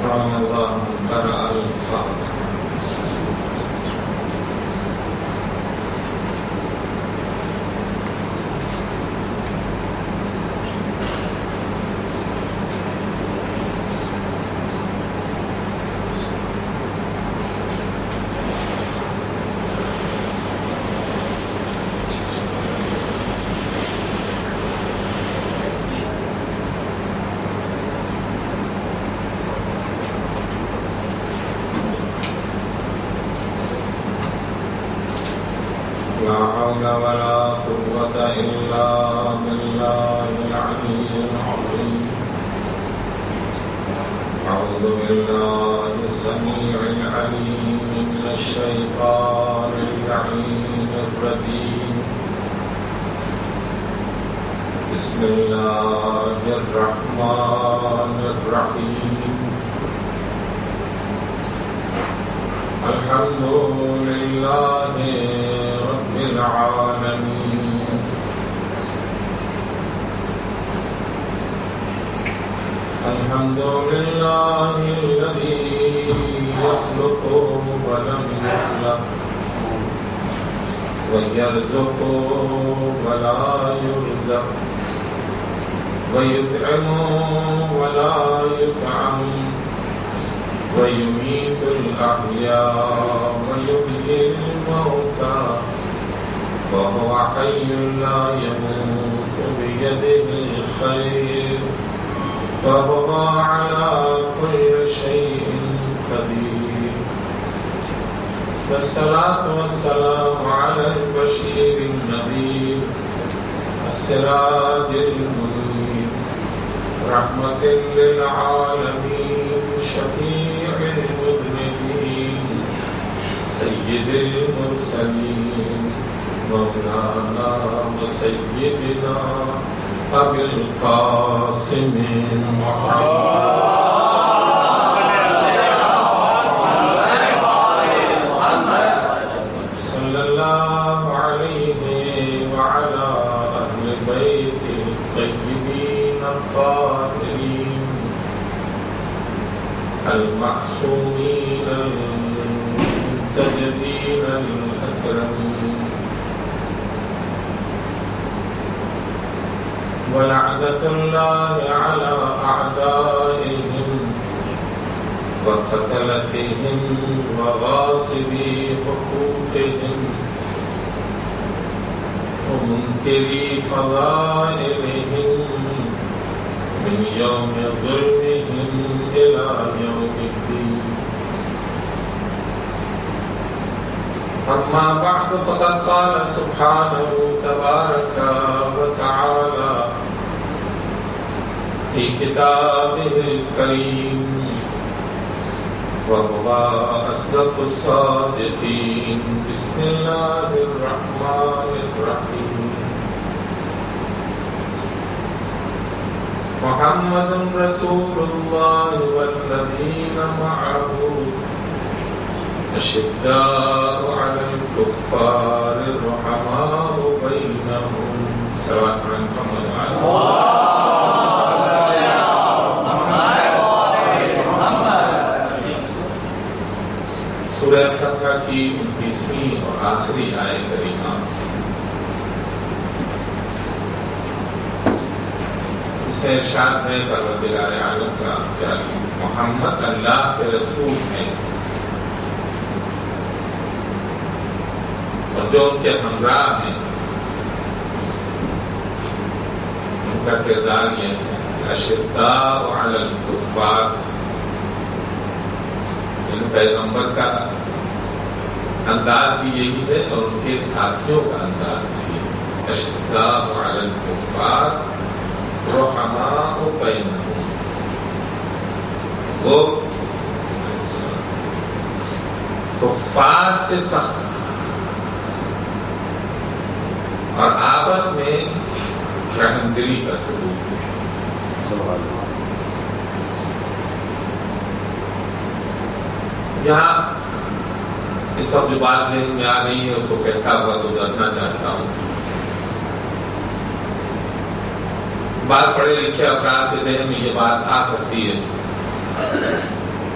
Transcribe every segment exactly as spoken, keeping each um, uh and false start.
أكرم الله من قرأ الفاتحة. ولا قوة إلا بالله العلي العظيم. أعوذ بالله السميع العليم من الشيطان اللعين الرجيم. بسم الله الرحمن الرحيم. الحمد لله العالمين. الحمد لله الذي يخلق ولم يخلق ويرزق ولا يرزق ويطعم ولا يطعم ويميت الأحياء ويحيي الموتى وهو حي لا يموت بيده الخير وهو على كل شيء قدير. والصلاة والسلام على البشير النذير السراج المنير رحمة للعالمين شفيع المذنبين سيد المرسلين مولانا وسيدنا أبي القاسم محمد صلى الله عليه وعلى أهل بيت الطيبين الطاهرين المعصومين المنتجبين الأكرمين. ولعنة الله على أعدائهم وقتلتهم وغاصبي حقوقهم ومنكري فضائلهم من يوم ظلمهم إلى يوم الدين. أما بعد فقد قال سبحانه تبارك وتعالى في كتابه الكريم وهو أصدق الصادقين. بسم الله الرحمن الرحيم. محمد رسول الله والذين معه أشداء على الكفار رحماء بينهم. صلوات محمد وعلى سورہ فتح کی انتیسویں اور آخری آیت کریمہ. اس میں ارشاد ہے پروردگار عالم کا کہ محمد اللہ کے رسول ہیں اور جو ان کے ہمراہ ہیں ان کا کردار یہ ہے اشداء علی الکفار. ان پیغمبر کا انداز بھی یہی ہے اور ان کے ساتھیوں کا انداز بھی یہی ہے. اشداء علی الکفار رحماء بینہم. وہ کفار سے سخت اور آپس میں رحم دلی کا سلوک ہے. سبحان اللہ. یہاں اس وقت جو بات ذہن میں آ گئی ہے اس کو کہتا ہوا گزارنا چاہتا ہوں. بعض پڑھے لکھے افراد کے ذہن میں یہ بات آ سکتی ہے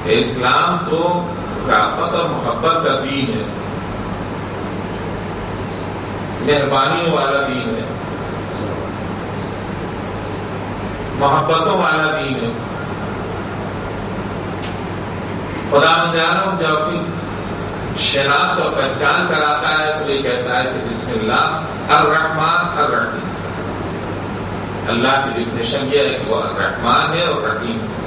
کہ اسلام تو رافت اور محبت کا دین ہے، مہربانی والا دین ہے، محبتوں والا دین ہے۔ خدا مندیانوں جب اپنی شناخت اور پہچان کراتا ہے تو یہ کہتا ہے کہ بسم اللہ الرحمن الرحیم۔ اللہ کی ڈیفینیشن یہ ہے کہ وہ الرحمن ہے اور رحیم ہے۔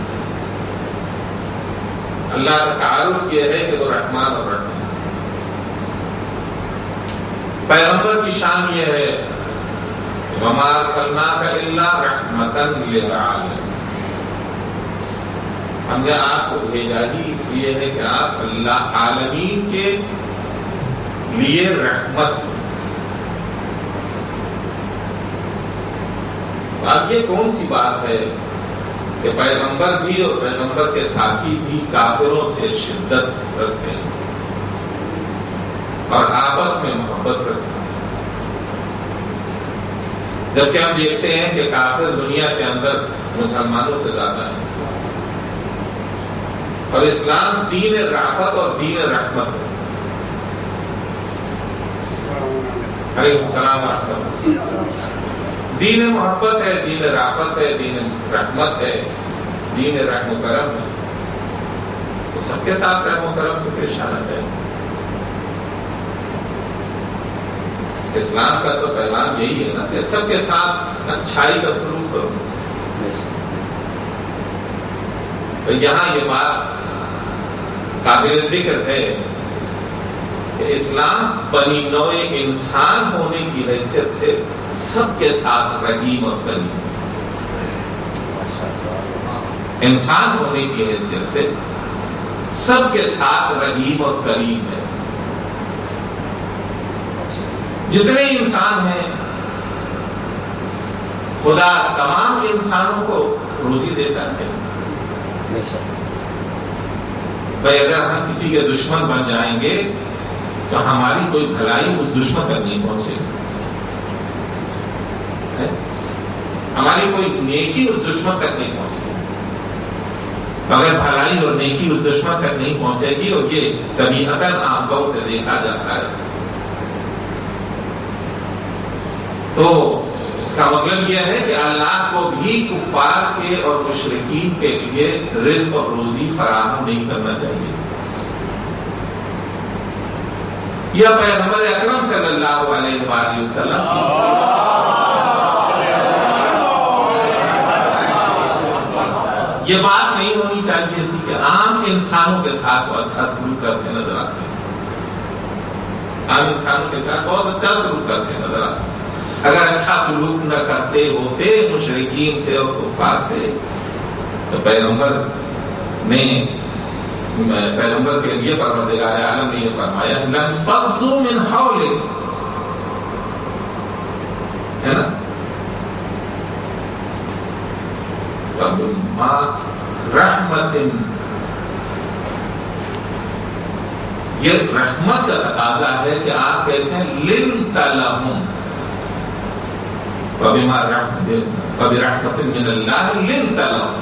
اللہ کا تعارف یہ ہے کہ وہ رحمان اور رحیم۔ پیغمبر کی شان یہ ہے وَمَا أَرْسَلْنَاكَ إِلَّا رَحْمَةً لِلْعَالَمِينَ، ہم نے آپ کو بھیجا ہی اس لیے ہے کہ آپ اللہ عالمین کے لیے رحمت ہیں۔ اب یہ کون سی بات ہے کہ پیغمبر بھی اور پیغمبر کے ساتھی بھی کافروں سے شدت رکھتے ہیں اور آپس میں محبت رکھتے ہیں، جبکہ ہم دیکھتے ہیں کہ کافر دنیا کے اندر مسلمانوں سے زیادہ ہیں، اور اسلام دین رافت اور دین رحمت ہے۔ علیہ السلام علیکم۔ دین محبت ہے، دین رافت ہے، دین رحمت ہے، دین رحم و کرم ہے، تو سب کے ساتھ رحم و کرم سے پیش آنا چاہیے۔ اسلام کا تو پیغام یہی ہے نا کہ سب کے ساتھ اچھائی کا سلوک کرو۔ تو یہاں یہ بات قابل ذکر ہے کہ اسلام بنی نوع انسان ہونے کی حیثیت سے سب کے ساتھ رحیم اور کریم، انسان ہونے کی حیثیت سے سب کے ساتھ رحیم اور کریم ہے۔ جتنے انسان ہیں خدا تمام انسانوں کو روزی دیتا ہے۔ بھائی اگر ہم کسی کے دشمن بن جائیں گے تو ہماری کوئی بھلائی اس دشمن تک نہیں پہنچے گی، ہماری کوئی نیکی اس دشمن تک نہیں پہنچے گی، مگر بھلائی اور نیکی اس دشمن تک نہیں پہنچے گی، اور یہ طبیعتاً عام طور سے دیکھا جاتا ہے۔ تو اس کا مطلب یہ ہے کہ اللہ کو بھی کفار کے اور مشرکین کے لیے رزق اور روزی فراہم نہیں کرنا چاہیے۔ یا پیغمبر اکرم صلی اللہ علیہ وآلہ وسلم یہ بات نہیں ہونی چاہیے تھی کہ عام انسانوں کے ساتھ وہ اچھا سلوک کرتے نظر آتے ہیں، عام انسانوں کے ساتھ بہت اچھا سلوک کرتے نظر آتے ہیں۔ اگر اچھا سلوک نہ کرتے ہوتے مشرکین سے اور کفار سے تو پیغمبر نے پیغمبر کے لیے پروردگار عالم نے یہ فرمایا لَنْفَضُّوا مِنْ حَوْلِكَ، ہے نا، وَبِمَا رَحْمَةٍ، یہ رحمت کا تقاضا ہے کہ آپ کیسے ہیں لِنْتَ لَهُمْ وَبِمَا رَحْمَةٍ مِّنَ اللَّهِ لِنْتَ لَهُمْ۔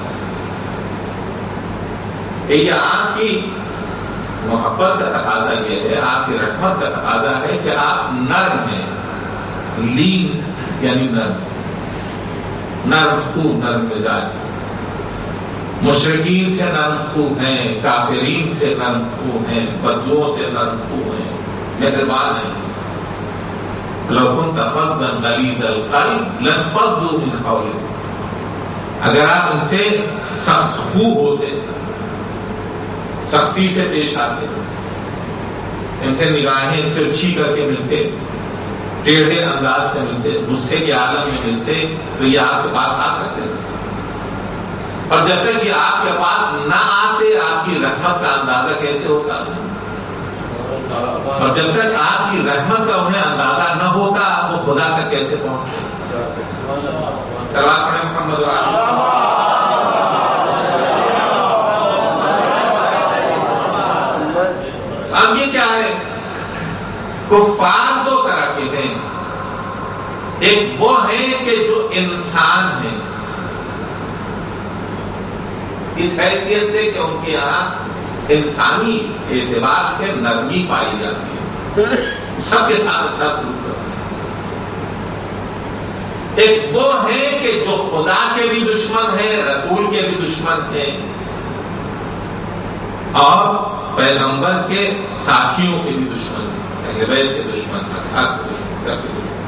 یہ آپ کی محبت کا تقاضا یہ ہے، آپ کی رحمت کا تقاضا ہے کہ آپ نرم ہیں، لین یعنی نرم، نرم خو، نرم مزاج، مشرکین سے نرم خو ہیں، کافرین سے نرم خو ہیں، بدوؤں سے نرم خو ہیں، مہربان ہیں۔ لو كنت فظا غلیظ القلب لانفضوا من حولك، اگر آپ ان سے سخت خو ہوتے، سختی سے پیش آتے، ان سے نگاہیں ترچھی کر کے ملتے، ٹیڑھے انداز سے ملتے، غصے کے عالم میں ملتے، تو یہ آپ کے پاس آ سکتے تھے۔ اور جب تک یہ آپ کے پاس نہ آتے آپ کی رحمت کا اندازہ کیسے ہوتا ہے؟ اور جب تک آپ کی رحمت کا انہیں اندازہ نہ ہوتا وہ خدا تک کیسے پہنچتے؟ صلوات پڑھیں محمد و آلہ۔ اب یہ کیا ہے؟ کفار دو طرح کے ہیں، ایک وہ ہیں کہ جو انسان ہیں، اس حیثیت سے کہ ان کے یہاں انسانی اعتبار سے نرمی پائی جاتی ہے، سب کے ساتھ اچھا سلوک کرتے ہیں۔ ایک وہ ہے کہ جو خدا کے بھی دشمن ہیں، رسول کے بھی دشمن ہیں، اور پیغمبر کے ساتھیوں کے بھی دشمن ہیں، اہل بیت کے دشمن، اصحاب کے دشمن، سب کے دشمن۔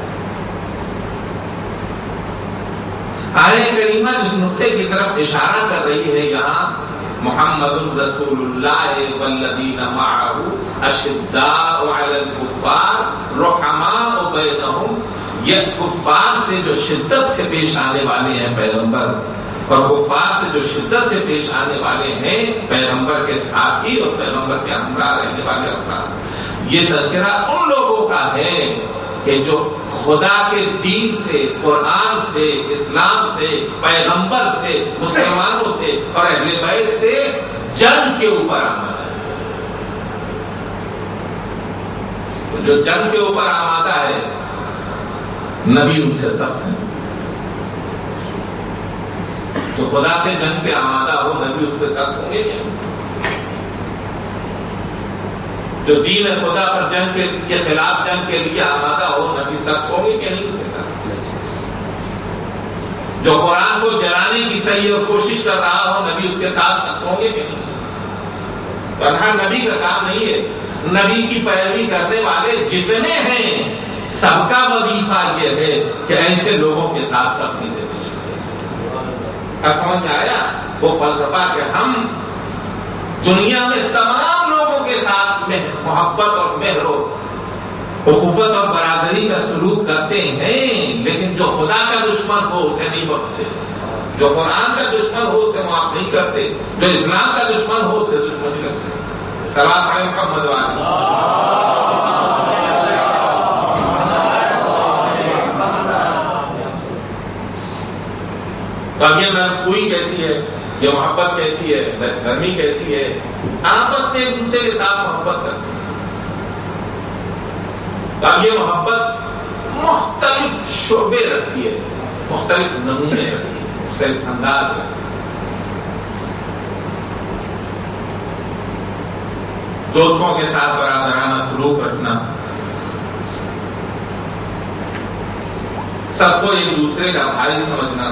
آیہ کریمہ جس نقطے کی طرف اشارہ کر رہی ہے یہاں، محمد رسول اللہ والذین معہ اشداء علی الکفار رحماء بینہم، یہ کفار سے جو شدت سے پیش آنے والے ہیں پیغمبر، اور کفار سے جو شدت سے پیش آنے والے ہیں پیغمبر کے ساتھی اور پیغمبر کے ہمراہ رہنے والے افراد، یہ تذکرہ ان لوگوں کا ہے کہ جو خدا کے دین سے، قرآن سے، اسلام سے، پیغمبر سے، مسلمانوں سے اور اہل بیت سے جنگ کے اوپر آمادہ ہے۔ جو جنگ کے اوپر آمادہ ہے نبی ان سے سخت ہے، تو خدا سے جنگ پہ آمادہ ہو نبی اس پہ سخت ہوں گے نہیں؟ جو دین خدا پر جنگ کے خلاف جنگ کے لیے آمادہ ہو نبی سخت ہوں گے کہ نہیں اس کے ساتھ؟ جو قرآن کو جلانے کی صحیح اور کوشش کر رہا ہو نبی اس کے ساتھ سخت ہوں گے کہ نہیں؟ ورنہ نبی کا کام نہیں ہے، نبی کی پیروی کرنے والے جتنے ہیں سب کا وظیفہ یہ ہے کہ ایسے لوگوں کے ساتھ سختی سے پیش کریں۔ سمجھ میں آیا وہ فلسفہ کہ ہم دنیا میں تمام لوگوں کے ساتھ محبت اور مہر و اخوت اور برادری کا سلوک کرتے ہیں، لیکن جو خدا کا دشمن ہو اسے نہیں بخشتے، جو قرآن کا دشمن ہو اسے معاف نہیں کرتے، جو اسلام کا دشمن ہو اسے دشمنی کرتے۔ صلوات علی محمد وعلی۔ تو اب یہ نرمخوئی کیسی ہے، یہ محبت کیسی ہے، نرمی کیسی ہے؟ آپس میں ایک دوسرے کے ساتھ محبت کرتے ہیں۔ اب یہ محبت مختلف شعبے رکھتی ہے، مختلف نمونے رکھتی ہے، مختلف انداز رکھتی ہے۔ دوستوں کے ساتھ برادرانہ سلوک رکھنا، سب کو ایک دوسرے کا بھائی سمجھنا،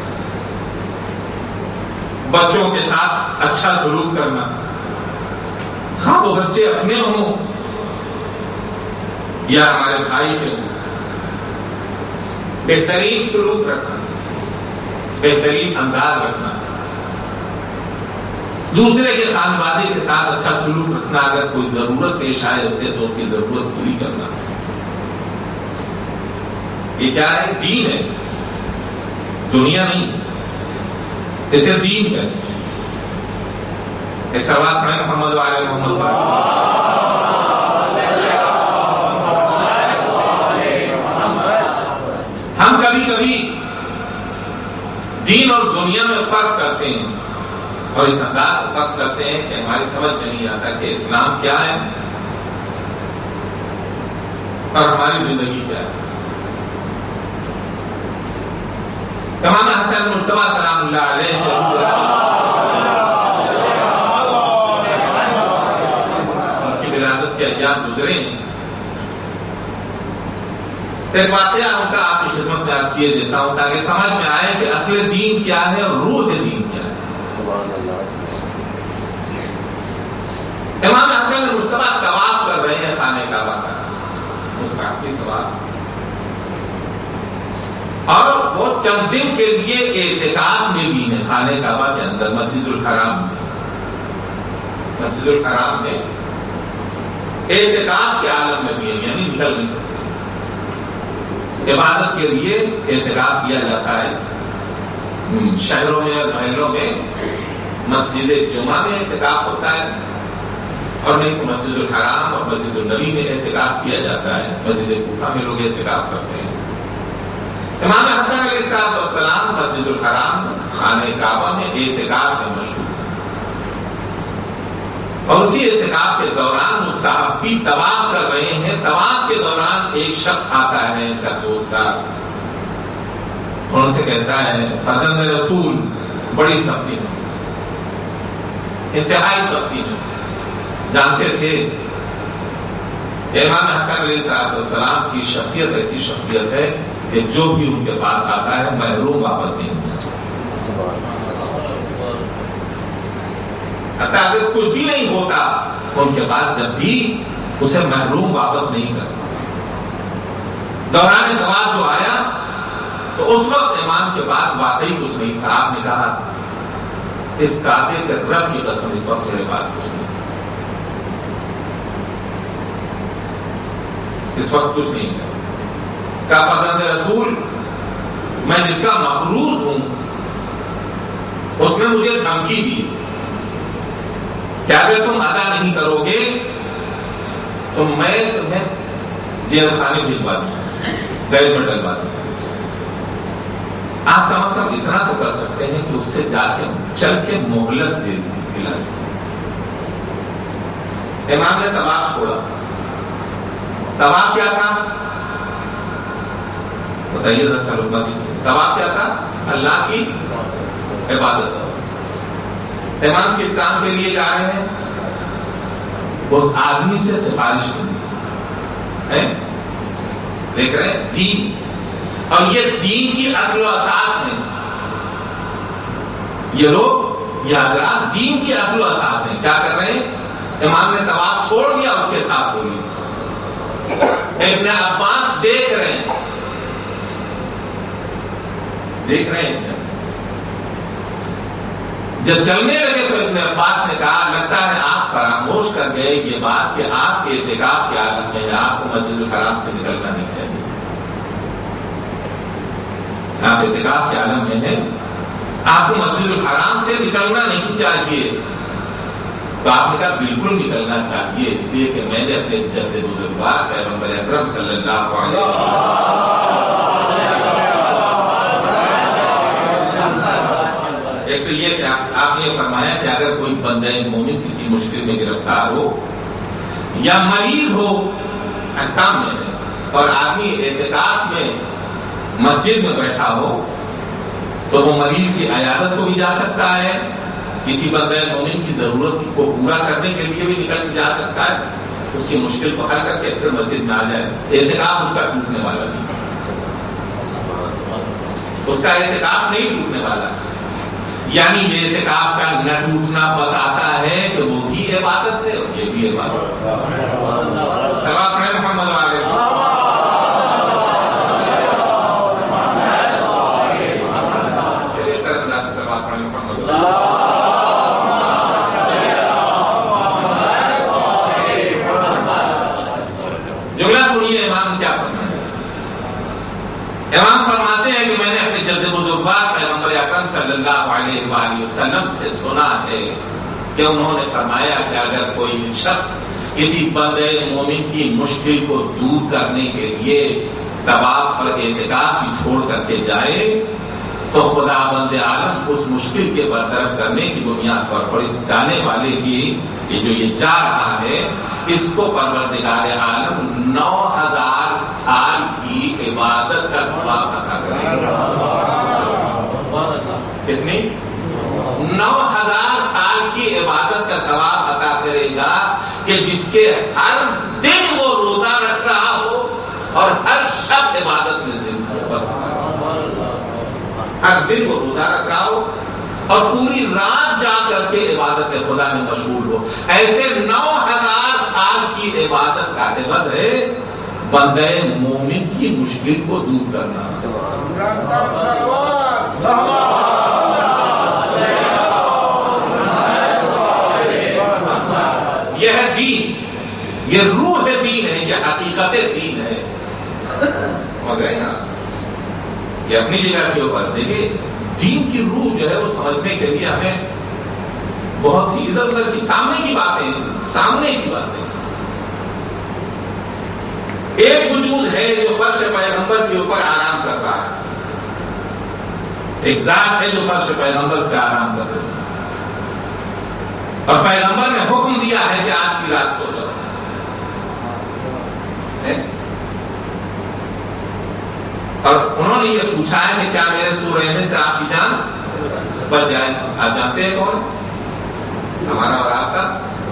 بچوں کے ساتھ اچھا سلوک کرنا، خواہ وہ بچے اپنے ہوں یا ہمارے بھائی کے ہوں، بہترین سلوک رکھنا، بہترین انداز رکھنا، دوسرے کے خانوادے کے ساتھ اچھا سلوک رکھنا، اگر کوئی ضرورت پیش آئے اسے تو اس کی ضرورت پوری کرنا، یہ کیا ہے؟ دین ہے، دنیا نہیں، اسے دین کہتے ہیں۔ اس صلوات پڑھیں محمد وعلی محمد۔ ہم کبھی کبھی دین اور دنیا میں فرق کرتے ہیں، اور اس انداز سے فرق کرتے ہیں کہ ہماری سمجھ میں نہیں آتا کہ اسلام کیا ہے اور ہماری زندگی کیا ہے۔ امام حسن مجتبی سلام اللہ علیہ ان کی ولادت کے ایام گزرے ہیں، ایک واقعہ ان کا آپ کی خدمت میں عرض کیے دیتا ہوں تاکہ سمجھ میں آئے کہ اصل دین کیا ہے اور روح دین کیا ہے۔ امام حسن مجتبی طواف کر رہے ہیں خانہ کعبہ کا، مستحقی طواف، اور وہ چند دن کے لیے اعتکاف میں بھی ہیں خانہ کعبہ کے اندر، مسجد الحرام میں، مسجد الحرام میں اعتکاف کے عالم میں بھی ہیں، یعنی نکل نہیں سکتے۔ عبادت کے لیے اعتکاف کیا جاتا ہے شہروں میں اور محلوں میں، مسجد جمعہ میں اعتکاف ہوتا ہے، اور نہیں تو مسجد الحرام اور مسجد النبی میں اعتکاف کیا جاتا ہے، مسجد کوفہ میں لوگ اعتکاف کرتے ہیں۔ امام حسن علیہ السلام مسجد الحرام خانہ کعبہ میں اعتکاف میں مشہور ہیں، اور اسی اعتکاف کے دوران مستحبی طواف کر رہے ہیں۔ طواف کے دوران ایک شخص آتا ہے ان کا دوستدار، ان سے کہتا ہے فرزند رسول بڑی سختی ہے، انتہائی سختی میں. جانتے تھے کہ امام حسن علیہ السلام کی شخصیت ایسی شخصیت ہے کہ جو بھی ان کے پاس آتا ہے محروم واپس نہیں ہوتا. حتیٰ اگر کچھ بھی نہیں ہوتا ان کے بعد جب بھی اسے محروم واپس نہیں کرتا. دوران زواج جو آیا تو اس وقت امام کے پاس واقعی کچھ نہیں تھا. آپ نے کہا اس کعبے کے رب کی قسم اس وقت میرے پاس کچھ نہیں، اس وقت کچھ نہیں ہے. کیا فرزند رسول میں جس کا مقروض ہوں اس نے مجھے دھمکی دی کہ اگر تم ادا نہیں کرو گے تو میں تمہیں جیل خانے بھجوا دوں، گئے میں ڈلوا دوں. آپ کم از کم اتنا تو کر سکتے ہیں کہ اس سے جا کے چل کے مہلت دلا. امام نے طلاق چھوڑا. طلاق کیا تھا بتائیے ذرا لوگوں کی. طلاق کیا تھا؟ اللہ کی عبادت. امام کس کام کے لیے جا رہے ہیں؟ اس آدمی سے سفارش کرنی. دیکھ رہے ہیں دین، اور یہ دین کی اصل و اساس میں یہ لوگ یہ حضرات دین کی اصل و اساس ہیں. کیا کر رہے ہیں؟ امام نے طلاق چھوڑ دیا، اس کے ساتھ ہو گئی. ابن عباس دیکھ رہے ہیں دیکھ رہے ہیں جب چلنے لگے تو ابن عباس نے کہا لگتا ہے آپ فراموش کر گئے یہ بات کہ آپ کے اعتکاف کے عالم میں ہے، آپ کو مسجد الحرام سے نکلنا نہیں چاہیے. آپ اعتکاف کے عالم میں ہیں، آپ کو مسجد الحرام سے نکلنا نہیں چاہیے. تو آپ نے کہا بالکل نکلنا چاہیے، اس لیے کہ میں نے اپنے جد بزرگوار پیغمبر اکرم صلی اللہ علیہ وسلم ایک تو یہ کہ آپ نے یہ فرمایا کہ اگر کوئی بندہ مومن کسی مشکل میں گرفتار ہو یا مریض ہو، احکام میں ہے، اور آدمی اعتکاف میں مسجد میں بیٹھا ہو تو وہ مریض کی عیادت کو بھی جا سکتا ہے، کسی بندہ مومن کی ضرورت کو پورا کرنے کے لیے بھی نکل کے جا سکتا ہے، اس کی مشکل کو حل کر کے پھر مسجد میں آ جائے. اعتکاف اس کا ٹوٹنے والا نہیں، اس کا اعتکاف نہیں ٹوٹنے والا. یعنی یہ اعتکاف کا نہ ٹوٹنا بتاتا ہے کہ وہ بھی عبادت ہے اور یہ بھی عبادت ہے. صلوات پڑھیں محمد علیہ وسلم. جملہ سنیے امام کیا فرماتے ہیں. امام فرماتے ہیں کہ میں نے اپنے جد بزرگوار پیغمبر اکرم صلی اللہ علیہ وآلہ وسلم سے سنا ہے کہ انہوں نے فرمایا کہ اگر کوئی شخص کسی بندے مومن کی مشکل کو دور کرنے کے لیے طواف اور اعتکاف کی چھوڑ کر کے جائے تو خدا بند عالم اس مشکل کے برطرف کرنے کی بنیاد پر اور اس جانے والے کی یہ جو یہ جا رہا ہے اس کو پروردگار عالم نو ہزار سال کی عبادت کا ثواب عطا کرے گا. کتنی؟ نو ہزار سال کی عبادت کا ثواب عطا کرے گا کہ جس کے ہر دن وہ روزہ رکھ رہا ہو اور ہر شب عبادت میں زندہ ہو. ہر دن وہ روزہ رکھ رہا ہو اور پوری رات جا کر کے عبادت خدا میں مشغول ہو. ایسے نو ہزار سال کی عبادت کا عوض ہے بندہ مومن کی مشکل کو دور کرنا. یہ ہے دین، یہ روح دین ہے، یہ حقیقت دین ہے. مگر یہ اپنی جگہ کے اوپر دیکھیے دین کی روح جو ہے وہ سمجھنے کے لیے ہمیں بہت سی ادھر ادھر کی سامنے کی باتیں سامنے کی باتیں. ایک وجود ہے جو فرش پیغمبر کے اوپر آرام کر رہا ہے، ایک ذات ہے جو فرش پیغمبر پہ آرام کر رہا ہے، اور پیغمبر نے حکم دیا ہے کہ آج کی رات سو جاؤ. اور انہوں نے یہ پوچھا ہے کہ کیا میرے سو رہنے سے آپ کی جان بچ جائے. آپ جانتے ہیں کون؟ ہمارا اور آپ کا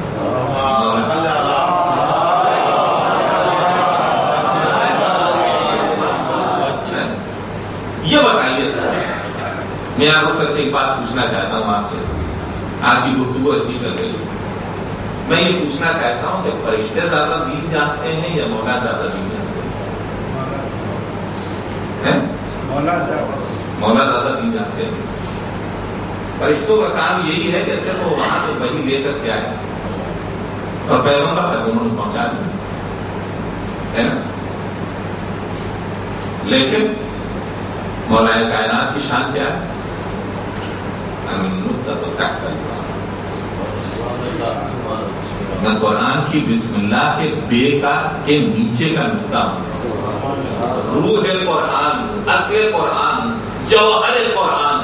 یہ بتائیے، میں آپ کو ایک بات پوچھنا چاہتا ہوں آپ سے، آپ کی گفتگو ایسی چل رہی ہے، میں یہ پوچھنا چاہتا ہوں کہ فرشتے زیادہ دین جانتے ہیں یا مولا زیادہ دین جانتے ہیں؟ مولا زیادہ دین جانتے ہیں۔ فرشتوں کا کام یہی ہے کہ صرف وہ وہاں سے وحی لے کر کے آئے اور پیغمبر کا پیغام پہنچا دیں، ہے نا؟ لیکن مولا کائنات کی شان کیا ہے؟ میں قرآن کی بسم اللہ کے بے کا کے نیچے کا نقطہ ہوں، روح قرآن، اصل قرآن، جوہر قرآن۔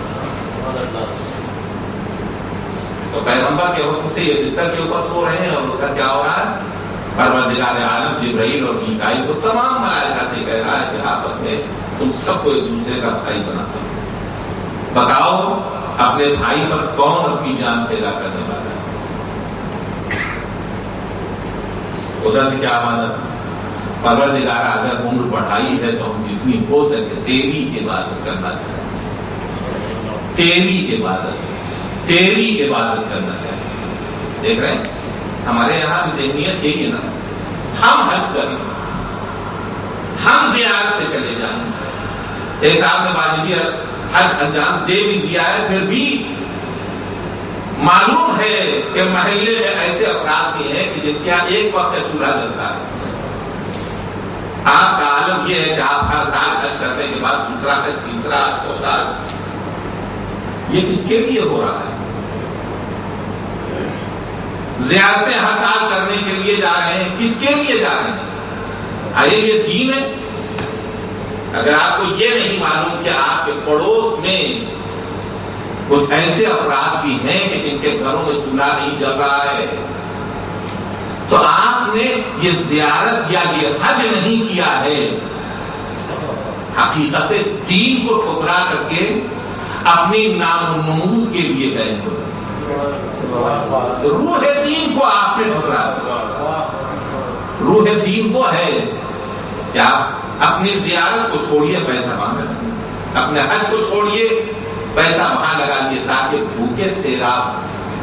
تو پیغمبر کے حکم سے یہ بستر کے اوپر سو رہے ہیں اور اس کا کیا ہو رہا ہے؟ پروردگار عالم جبرائیل اور میکائیل کو تمام ملائکہ سے کہہ رہا ہے کہ آپس میں تم سب کو ایک دوسرے کا بھائی بناتا ہوں، بتاؤ اپنے بھائی پر کون اپنی جان فدا کرنے والا ہے؟ ادھر سے کیا عبادت؟ پروردگار اگر عمر بڑھائی ہے تو ہم جتنی ہو سکے تیری عبادت کرنا چاہیے، تیری عبادت تیری عبادت کرنا چاہیے۔ دیکھ رہے ہیں ہمارے یہاں بھی ذہنیت یہی ہے نا، ہم حج کریں، ہم زیارت پہ چلے جائیں۔ ایک صاحب نے واجبی حج انجام دے بھی دیا ہے، پھر بھی معلوم ہے کہ محلے میں ایسے افراد بھی ہیں کہ جن کے یہاں ایک وقت کا چولہا جلتا ہے۔ آپ کا عالم یہ ہے کہ آپ ہر سال حج کرنے کے بعد دوسرا حج، تیسرا، چوتھا، یہ کس کے لیے ہو رہا ہے؟ زیارتیں ہر سال کرنے کے لیے جا رہے ہیں، کس کے لیے جا رہے ہیں؟ آئے یہ دین ہے؟ اگر آپ کو یہ نہیں معلوم کہ آپ کے پڑوس میں کچھ ایسے افراد بھی ہیں کہ جن کے گھروں میں چولہا نہیں جل رہا ہے، تو آپ نے یہ زیارت یا یہ حج نہیں کیا ہے، حقیقت دین کو ٹھکرا کر کے اپنی نام و نمود کے لیے گئے ہو۔ روح دین کو آپ نے ٹھکرا دیا۔ روح دین وہ ہے کہ آپ اپنی زیارت کو چھوڑیے، پیسہ مانگ، اپنے حج کو چھوڑیے، پیسہ وہاں لگا دیے تاکہ بھوکے سیراب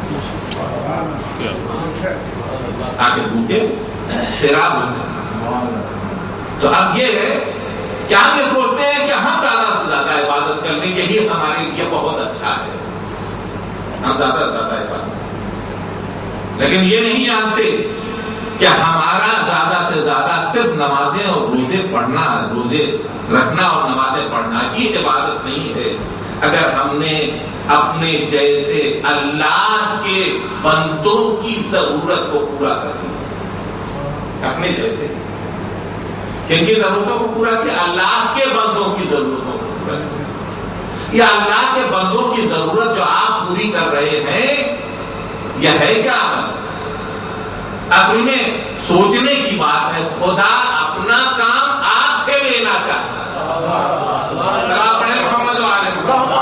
تاکہ بھوکے سیراب ہو جائے۔ تو اب یہ ہے کہ ہم یہ سوچتے ہیں کہ ہم زیادہ سے زیادہ عبادت کرنے کے لیے ہمارے لیے بہت اچھا ہے، ہم زیادہ سے زیادہ عبادت، لیکن یہ نہیں جانتے کہ ہمارا زیادہ سے زیادہ صرف نمازیں اور روزے پڑھنا، روزے رکھنا اور نمازیں پڑھنا ہی عبادت نہیں ہے۔ اگر ہم نے اپنے جیسے اللہ کے بندوں کی ضرورت کو پورا کر دیا، اپنے جیسے کن کی ضرورتوں کو پورا کیا؟ اللہ کے بندوں کی ضرورتوں کو پورا کیا۔ یا اللہ کے بندوں کی ضرورت جو آپ پوری کر رہے ہیں یہ ہے کیا؟ اصل میں سوچنے کی بات ہے، خدا اپنا کام آپ سے لینا چاہتا ہے۔ سلام پڑھے محمد وعلیہ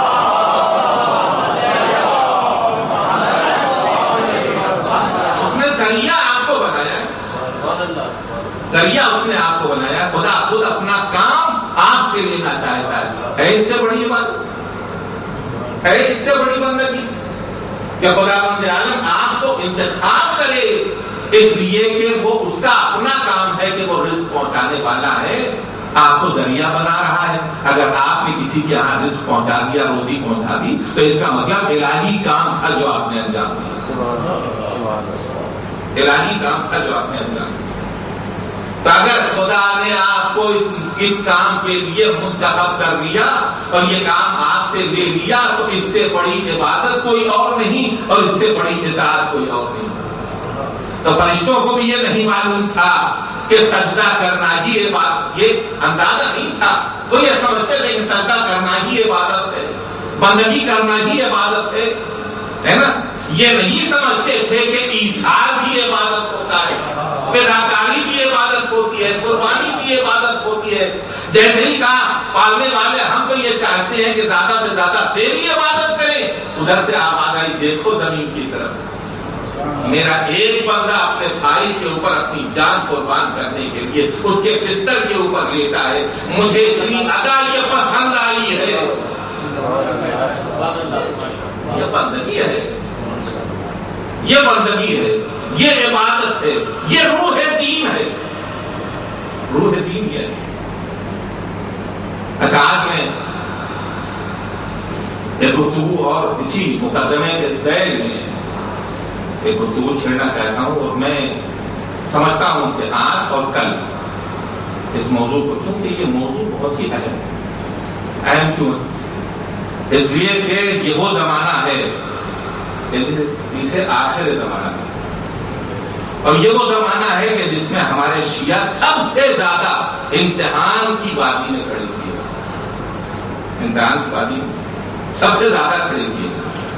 اس نے ذریعہ آپ کو بنایا، ذریعہ اس نے آپ کو بنایا، خدا خود اپنا کام آپ سے لینا چاہتا ہے۔ ہے اس سے بڑی بات؟ ہے اس سے بڑی بندگی کہ خدا بند عالم آپ کو انتخاب کرے اس لیے کہ وہ اس کا اپنا کام ہے کہ وہ رزق پہنچانے والا ہے، آپ کو ذریعہ بنا رہا ہے۔ اگر آپ نے کسی کے یہاں رزق پہنچا دیا، روزی پہنچا دی، تو اس کا مطلب الہی کام تھا جو آپ نے انجام دیا، الہی کام تھا جو آپ نے انجام دیا۔ تو اگر خدا نے آپ کو اس, اس کام کے لیے منتخب کر لیا اور یہ کام آپ سے لے لیا، تو اس سے بڑی عبادت کوئی اور نہیں اور اس سے بڑی اطاعت کوئی اور نہیں۔ تو فرشتوں کو بھی یہ نہیں معلوم تھا کہ سجدہ کرنا ہی عبادت، یہ اندازہ نہیں تھا، تو یہ سمجھتے تھے کہ سجدہ کرنا ہی عبادت ہے، بندگی کرنا ہی عبادت ہے، ہے نا؟ یہ نہیں سمجھتے تھے کہ ایثار بھی عبادت ہوتا ہے، فداکاری بھی عبادت ہوتی ہے، قربانی بھی عبادت ہوتی ہے۔ جیسے ہی کہا پالنے والے ہم تو یہ چاہتے ہیں کہ زیادہ سے زیادہ تیری عبادت کریں، ادھر سے آواز آئی دیکھو زمین کی طرف, میرا ایک بندہ اپنے بھائی کے اوپر اپنی جان قربان کرنے کے لیے اس کے بستر کے اوپر لیٹا ہے, مجھے اتنی ادا یہ پسند آئی ہے. یہ بندگی ہے, یہ بندگی ہے, یہ عبادت ہے, یہ روح دین ہے, روح دین یہ ہے. اچھا آج میں ایک گفتگو اور اسی مقدمے کے ذیل میں ایک گفتگو چھیڑنا چاہتا ہوں, اور میں سمجھتا ہوں کہ آج اور کل اس موضوع کو, چونکہ یہ موضوع بہت ہی اہم ہے. اہم کیوں ہے؟ اس لیے کہ یہ وہ زمانہ ہے جسے آخر زمانہ ہے, اور یہ وہ زمانہ ہے کہ جس میں ہمارے شیعہ سب سے زیادہ امتحان کی وادی میں کھڑے کیے, امتحان کی وادی میں سب سے زیادہ کھڑے کیے.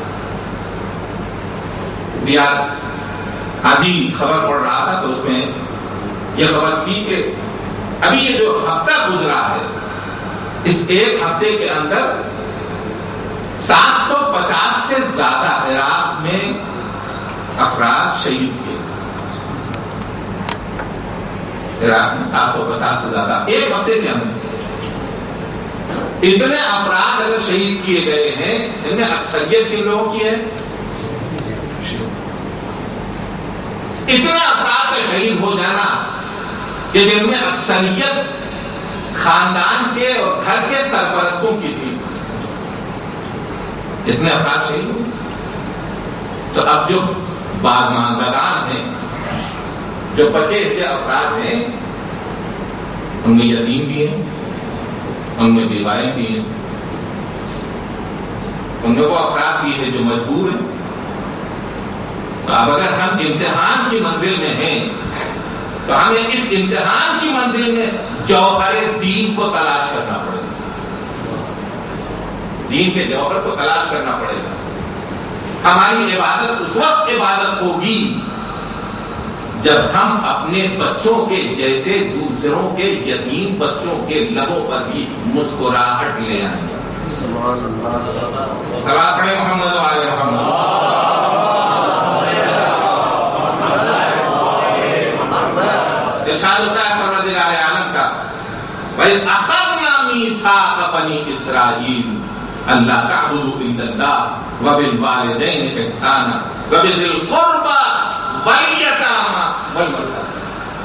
آج ہی خبر پڑھ رہا تھا تو اس میں یہ خبر تھی کہ ابھی یہ جو ہفتہ گزرا ہے, اس ایک ہفتے کے اندر سات سو پچاس سے زیادہ عراق میں افراد شہید کیے. عراق میں سات سو پچاس سے زیادہ ایک ہفتے کے اندر اتنے افراد اگر شہید کیے گئے ہیں, ان میں اکثریت کن لوگوں کی ہے؟ اتنا افراد کا شہید ہو جانا کہ جن میں اکثریت خاندان کے اور گھر کے سرپرستوں کی تھی, اتنے افراد شہید ہوئے. تو اب جو بازماندگان ہیں, جو بچے ہوئے افراد ہیں, ان میں یتیم بھی ہیں, ان میں بیوائیں بھی ہیں, ان میں وہ افراد بھی ہیں جو مجبور ہیں. اب اگر ہم امتحان کی منزل میں ہیں تو ہمیں اس امتحان کی منزل میں جوہر دین کو تلاش کرنا پڑے گا, دین کے جوہر کو تلاش کرنا پڑے گا. ہماری عبادت اس وقت عبادت ہوگی جب ہم اپنے بچوں کے جیسے دوسروں کے یتیم بچوں کے لبوں پر بھی مسکراہٹ لے آئیں گے. سبحان اللہ. صلوات پڑھیں محمد و آل محمد. ارشاد ہوتا ہے پروردگار عالم کا, وَإِذْ أَخَذْنَا مِيثَاقَ بَنِي إِسْرَائِيلَ أَلَّا تَعْبُدُوا إِلَّا اللَّهَ وَبِالْوَالِدَيْنِ إِحْسَانًا وَبِذِي الْقُرْبَى وَالْيَتَامَى وَالْمَسَاكِينِ.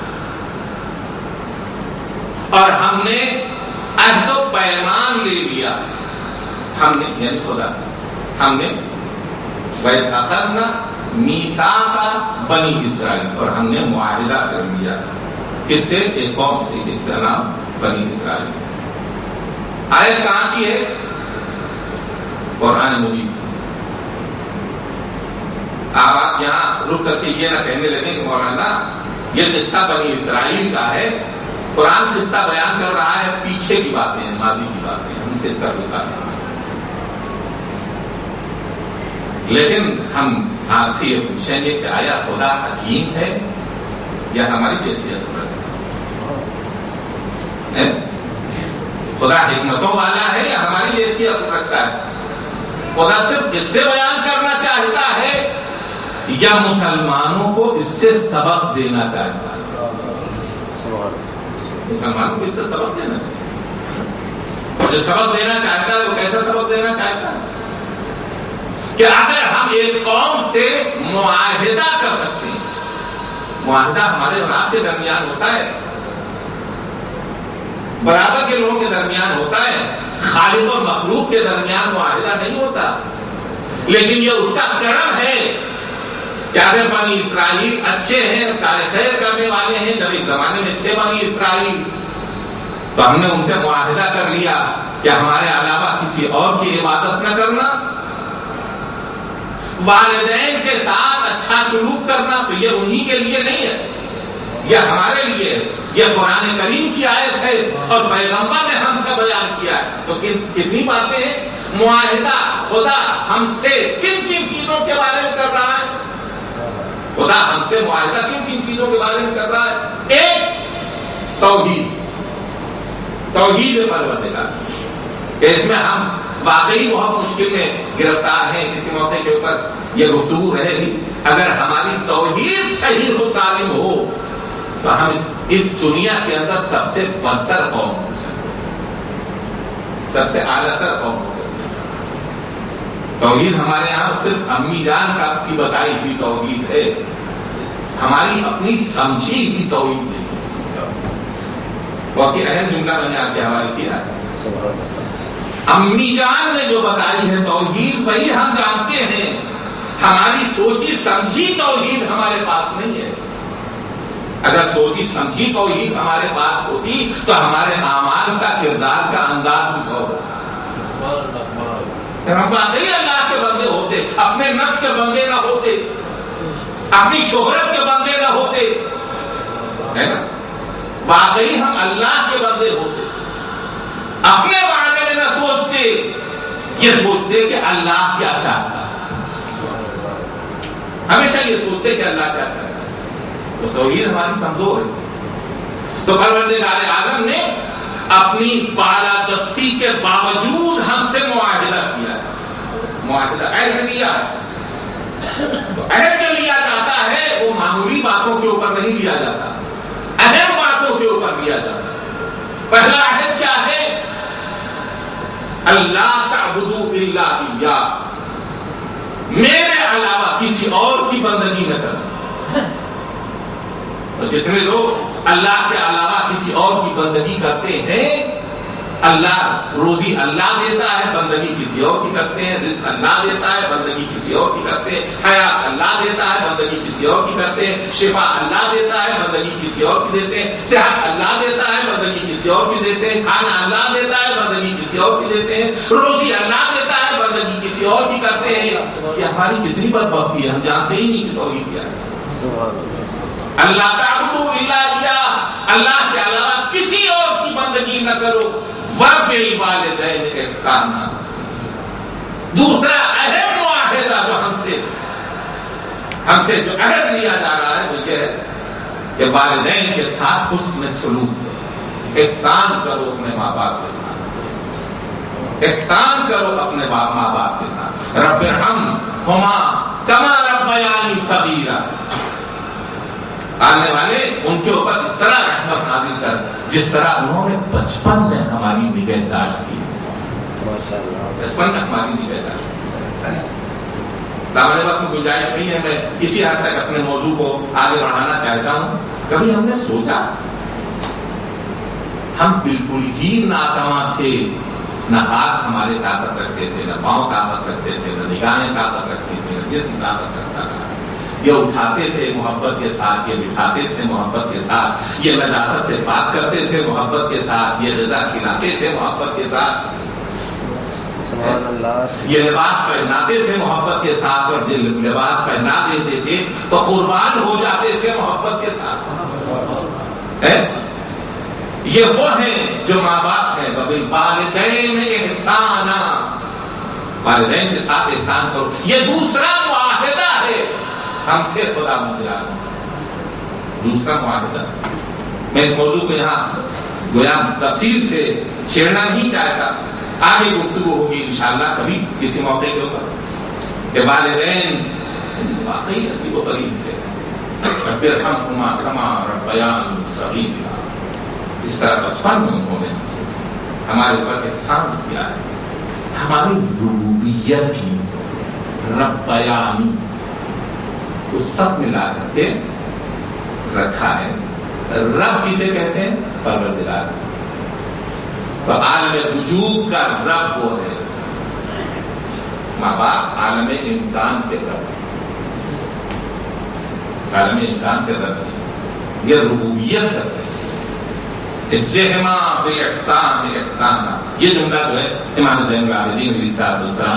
اور ہم نے عہد و پیمان لے لیا, ہم نے یعنی خدا ہم نے وَإِذْ أَخَذْنَا مِيثَاقَ بَنِي إِسْرَائِيلَ, اور ہم نے معاہدہ کر لیا کس سے؟ ایک قوم سے جس کا نام بنی اسرائیل. آیت کہاں کی ہے؟ قرآن مجید. اب آپ یہاں رک کر کے یہ نہ کہنے لگے کہ مولانا یہ قصہ بنی اسرائیل کا ہے, قرآن قصہ بیان کر رہا ہے, پیچھے کی باتیں ہیں, ماضی کی باتیں ہیں, ہم سے اس کا رکا رہا ہے. لیکن ہم آپ سے یہ پوچھیں گے کہ آیا خدا حکیم ہے یا ہماری جیسی حکمت ہے؟ خدا حکمتوں والا ہے یا ہماری جیسی حکمت کا ہے؟ خدا صرف اس سے بیان کرنا چاہتا ہے یا مسلمانوں کو اس سے سبق دینا چاہتا ہے؟ مسلمانوں کو اس سے سبق دینا چاہتا ہے. اور جو سبق دینا چاہتا ہے وہ کیسا سبق دینا چاہتا ہے؟ کہ اگر ہم ایک قوم سے معاہدہ کر سکتے ہیں, معاہدہ ہمارے اور آپ کے درمیان ہوتا ہے, برابر کے لوگوں کے درمیان ہوتا ہے, خالق اور مخلوق کے درمیان معاہدہ نہیں ہوتا, لیکن یہ اس کا کرم ہے کہ اگر بنی اسرائیل اچھے ہیں, خیر کرنے والے ہیں, جب ایک زمانے میں تھے بنی اسرائیل, تو ہم نے ان سے معاہدہ کر لیا کہ ہمارے علاوہ کسی اور کی عبادت نہ کرنا, والدین کے ساتھ اچھا سلوک کرنا, تو یہ انہی کے لیے نہیں ہے, یہ ہمارے لیے ہے. یہ قرآن کریم کی آیت ہے اور پیغمبر نے ہم سے بیان کیا ہے. تو کتنی باتیں ہیں. معاہدہ خدا ہم سے کن کن چیزوں کے بارے میں کر رہا ہے؟ خدا ہم سے معاہدہ کن کن چیزوں کے بارے میں کر رہا ہے؟ ایک توحید, توحید پروردگار, کہ اس میں ہم واقعی بہت مشکل میں گرفتار ہیں، کسی موقع کے اوپر یہ گفتگو رہے گی. اگر ہماری توحید صحیح و سالم ہو تو ہم اس, اس دنیا کے اندر سب سے برتر قوم ہو سکتے ہیں، سب سے اعلیٰ تر قوم ہو سکتے ہیں. توحید ہمارے یہاں صرف امی جان کا کی بتائی ہوئی توحید ہے، ہماری اپنی سمجھی ہوئی توحید نہیں. واقعی اہم جملہ میں نے آپ کے حوالے کیا ہے. امی جان نے جو بتائی ہے توحید وہی ہم جانتے ہیں، ہماری سوچی سمجھی توحید ہمارے پاس نہیں ہے. اگر سوچی سمجھی توحید ہمارے پاس ہوتی تو ہمارے اعمال کا، کردار کا انداز کچھ اور ہوتا. ہم واقعی اللہ کے بندے ہوتے، اپنے نفس کے بندے نہ ہوتے، اپنی شہرت کے بندے نہ ہوتے، ہے نا. واقعی ہم اللہ کے بندے ہوتے، اپنے بارے میں نہ سوچتے، یہ سوچتے کہ اللہ کیا چاہتا ہے. ہمیشہ یہ سوچتے کہ اللہ کیا چاہتا ہے. تو توحید ہماری کمزور ہے. تو پروردگار عالم نے اپنی بالادستی کے باوجود ہم سے معاہدہ کیا ہے. معاہدہ عہد لیا ہے. تو عہد جو لیا جاتا ہے وہ معمولی باتوں کے اوپر نہیں لیا جاتا، اہم باتوں کے اوپر لیا جاتا ہے. پہلا عہد کیا ہے؟ اللہ تعبدوا الا اياه، میرے علاوہ کسی اور کی بندگی نہ کرنا. تو جتنے لوگ اللہ کے علاوہ کسی اور کی بندگی کرتے ہیں، اللہ روزی اللہ دیتا ہے، بندگی کسی اور کی کرتے ہیں. رزق اللہ دیتا ہے، بندگی کسی اور کی کرتے ہیں. حیات اللہ دیتا ہے، بندگی کسی اور کی کرتے ہیں. شفا اللہ دیتا ہے، بندگی کسی اور کی دیتے ہیں. صحت اللہ دیتا ہے، بندگی کسی اور کی دیتے ہیں. کھانا اللہ دیتا ہے، بندگی کسی اور کی دیتے ہیں. روزی اللہ دیتا ہے، بندگی کسی اور کی کرتے ہیں. یہ ہماری کتنی بدبختی ہے، ہم جانتے ہی نہیں کہ توحید کیا ہے. اللہ تعبدوا الا اياه، اللہ کے علاوہ کسی اور کی بندگی نہ کرو. وَبِالْوَالِدَيْنِ إِحْسَانًا، دوسرا اہم معاہدہ جو ہم سے ہم سے جو عہد لیا جا رہا ہے وہ یہ ہے کہ والدین کے ساتھ حسن سلوک کرو، احسان کرو اپنے ماں باپ کے ساتھ، احسان کرو اپنے ماں باپ کے ساتھ. رب ارحمہما کما ربیانی صغیرا، آنے والے ان کے اوپر اس طرح رحمت نازل کر جس طرح انہوں نے بچپن میں ہماری نگہداشت کی. بچپن میں ہماری نگہداشت ہمارے پاس میں گنجائش نہیں ہے. میں کسی حد تک اپنے موضوع کو آگے بڑھانا چاہتا ہوں. کبھی ہم نے سوچا ہم بالکل ہی ناتواں تھے، نہ ہاتھ ہمارے طاقت رکھتے تھے، نہ پاؤں طاقت رکھتے تھے، نہ نگاہیں طاقت رکھتے تھے، نہ جسم طاقت رکھتا تھا. یہ اٹھاتے تھے محبت کے ساتھ، یہ بٹھاتے تھے محبت کے ساتھ، یہ نجاست سے بات کرتے تھے محبت کے ساتھ، یہ غذا کھلاتے تھے محبت کے ساتھ، یہ لباس پہناتے تھے محبت کے ساتھ، اور جب لباس پہنا دیتے تھے تو قربان ہو جاتے تھے محبت کے ساتھ. یہ وہ ہیں جو ماں باپ ہیں. وَبِالْوَالِدَيْنِ إِحْسَانًا، والدین کے ساتھ احسان کرو. یہ دوسرا معاہدہ ہے ہم سے خدا مندیان، دوسرا معاہدہ. میں اس موضوع کو یہاں گویا تفصیل سے چھیڑنا نہیں چاہتا، آگے گفتگو ہوگی انشاءاللہ کبھی کسی موقع کے اوپر. کہ والدین واقعی عزیز و قریب ہے. رب ارحمہما کما ربیانی صغیرا، اس طرح بچپن میں انہوں نے ہمارے اوپر احسان کیا ہے. ہماری ربوبیت کی ربیانی اس سب ملا کر کے رکھا ہے. رب کسے کہتے ہیں؟ پروردگار. تو عالم وجود کا رب وہ ہے. ماں باپ عالم امکان کے رب، عالم امکان کے رب، یہ ربوبیت کرتے ہیں. اجزہما بالاحسان احسانا، یہ جملہ جو ہے امام زین العابدین علیہ السلام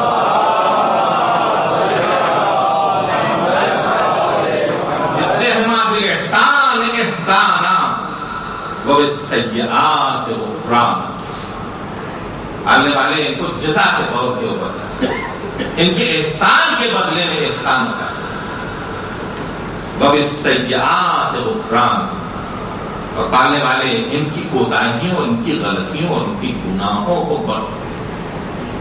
وبالسیئات غفران، آنے والے ان کو جزا کے طور کے اوپر ان کے احسان کے بدلے میں احسان ہوتا ہے. وبالسیئات غفران، اور پالنے والے ان کی کوتاہیوں، ان کی غلطیوں اور ان کی گناہوں کو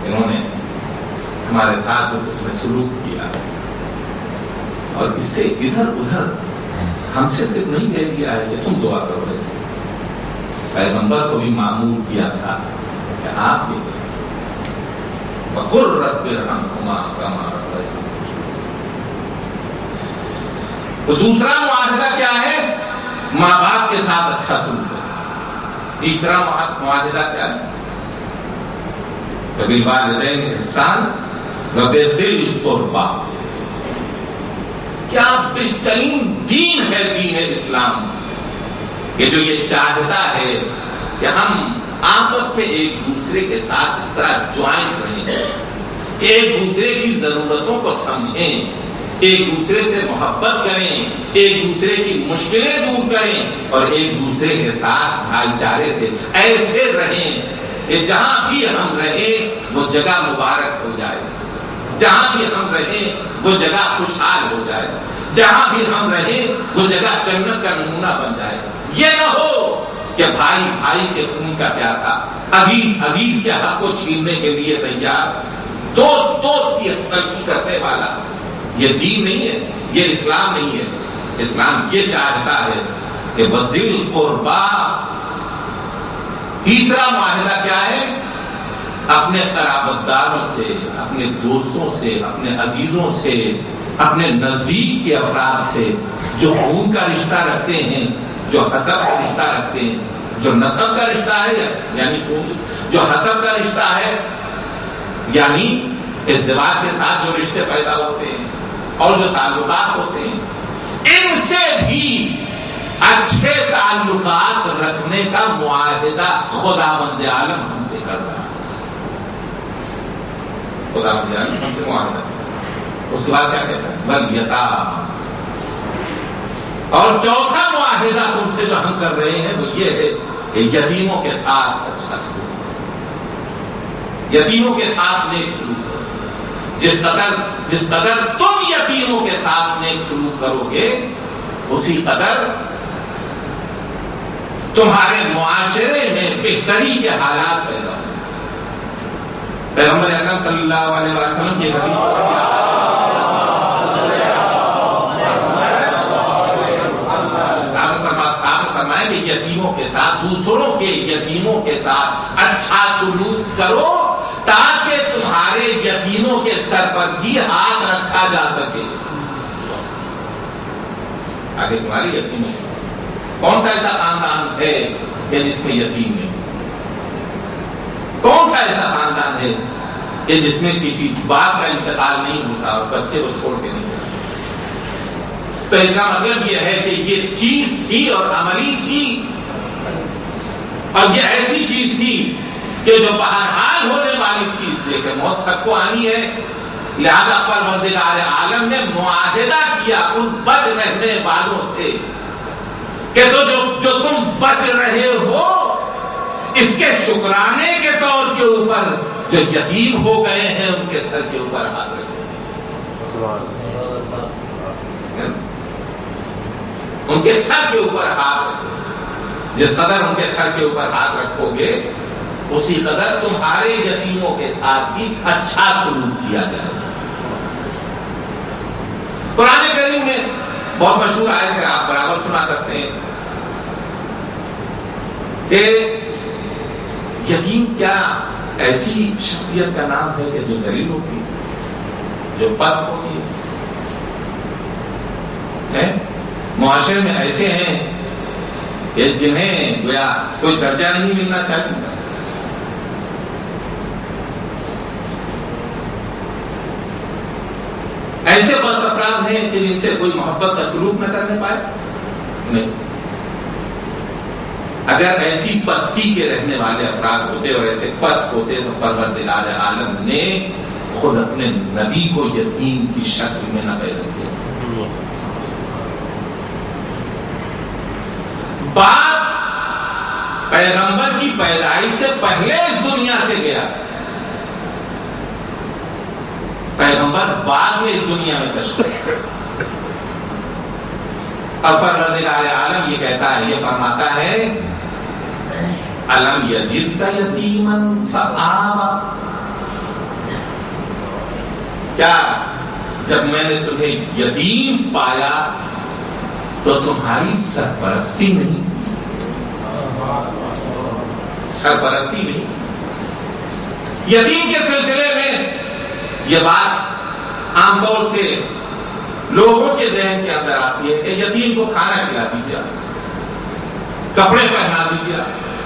انہوں نے ہمارے ساتھ جو اس میں سلوک کیا اور اس سے ادھر ادھر ہم سے صرف نہیں کہہ دیا ہے کہ تم دعا کرو ایسے، پیغمبر کو بھی معمول کیا تھا کہ آپ بھی وَقُلْ رَبِّ ارْحَمْهُمَا كَمَا رَبَّيَانِي صَغِيرًا۔ تو دوسرا معاہدہ کیا ہے؟ ماں باپ کے ساتھ اچھا سلوک کرنا۔ تیسرا معاہدہ کیا ہے؟ وَبِالْوَالِدَيْنِ إِحْسَانًا وَبِذِي الْقُرْبَىٰ۔ کیا بہترین دین ہے دین اسلام کہ جو یہ چاہتا ہے کہ ہم آپس میں ایک دوسرے کے ساتھ اس طرح جوائنٹ رہیں کہ ایک دوسرے کی ضرورتوں کو سمجھیں، ایک دوسرے سے محبت کریں، ایک دوسرے کی مشکلیں دور کریں اور ایک دوسرے کے ساتھ بھائی چارے سے ایسے رہیں کہ جہاں بھی ہم رہیں وہ جگہ مبارک ہو جائے، جہاں بھی ہم رہیں وہ جگہ خوشحال ہو جائے، جہاں بھی ہم رہیں وہ جگہ جنت کا نمونہ بن جائے۔ یہ نہ ہو کہ بھائی بھائی کے خون کا پیاسا، عزیز عزیز کے حق کو چھیننے کے لیے تیار، دوست دوست کی تلقی کرنے والا۔ یہ دین نہیں ہے، یہ اسلام نہیں ہے۔ اسلام یہ چاہتا ہے کہ وَذِي الْقُرْبَىٰ۔ تیسرا معاہدہ کیا ہے؟ اپنے قرابت داروں سے، اپنے دوستوں سے، اپنے عزیزوں سے، اپنے نزدیک کے افراد سے جو خون کا رشتہ رکھتے ہیں، جو حسب کا رشتہ رکھتے ہیں، جو نسب کا رشتہ ہے یعنی خون، جو حسب کا رشتہ ہے یعنی ازدواج کے ساتھ جو رشتے پیدا ہوتے ہیں اور جو تعلقات ہوتے ہیں، ان سے بھی اچھے تعلقات رکھنے کا معاہدہ خداوند عالم ہم سے کر رہا ہے۔ خداوند عالم ہم سے معاہدہ، اس کے بعد کیا کہتا ہے؟ وَالْيَتَامَىٰ۔ اور چوتھا معاہدہ تم سے جو ہم کر رہے ہیں وہ یہ ہے کہ یتیموں کے ساتھ اچھا سلوک، یتیموں کے ساتھ نیک سلوک کرو۔ جس قدر جس قدر تم یتیموں کے ساتھ نیک سلوک کرو گے اسی قدر تمہارے معاشرے میں بہتری کے حالات پیدا ہوں۔ پیغمبر اکرم صلی اللہ علیہ وسلم کی حدیث کہ یتیموں کے ساتھ، دوسروں کے یتیموں کے ساتھ اچھا سلوک کرو تاکہ تمہارے یتیموں کے سر پر بھی ہاتھ رکھا جا سکے۔ آگے تمہاری یتیموں کون سا ایسا خاندان ہے کہ جس میں یتیم نہیں؟ کون سا ایسا خاندان ہے کہ جس میں کسی باپ کا انتقال نہیں ہوتا اور بچے کو چھوڑ کے نہیں جاتا؟ تو اس کا مطلب یہ ہے کہ یہ چیز تھی اور عملی تھی، اور یہ ایسی چیز تھی کہ جو بہرحال ہونے والی تھی، اس لیے کہ موت سب کو آنی ہے۔ لہذا پروردگار عالم نے معاہدہ کیا ان بچ رہنے والوں سے کہ تو جو, جو تم بچ رہے ہو اس کے شکرانے کے طور کے اوپر جو یتیم ہو گئے ہیں ان کے سر کے اوپر ہاتھ رکھو، ان کے سر کے اوپر ہاتھ رکھو۔ جس قدر ان کے سر کے اوپر ہاتھ رکھو گے اسی قدر تمہارے یتیموں کے ساتھ بھی اچھا سلوک کیا جائے۔ قرآن کریم میں بہت مشہور آیت ہے، آپ برابر سنا کرتے ہیں کہ یتیم کیا ایسی شخصیت کا نام ہے کہ جو ذلیل ہوتی ہے، جو پست ہوتی ہے؟ معاشرے میں ایسے ہیں کہ جنہیں گویا کوئی درجہ نہیں ملنا چاہیے، ایسے پست افراد ہیں کہ جن سے کوئی محبت کا سلوک نہ کرنے پائے؟ نہیں۔ اگر ایسی پستی کے رہنے والے افراد ہوتے اور ایسے پست ہوتے تو پروردگار عالم نے خود اپنے نبی کو یتیم کی شکل میں نہ پیدا کیا۔ باپ پیغمبر کی پیدائش سے پہلے اس دنیا سے گیا، پیغمبر بعد میں اس دنیا میں تشریف، اور پروردگار عالم یہ کہتا ہے، یہ فرماتا ہے الم یجدک یتیما فآویٰ، کیا جب میں نے تمہیں یتیم پایا تو تمہاری سرپرستی نہیں سرپرستی نہیں یتیم کے سلسلے میں یہ بات عام طور سے لوگوں کے ذہن کے اندر آتی ہے کہ یتیم کو کھانا کھلا دیجیے، کپڑے پہنا دیجیے۔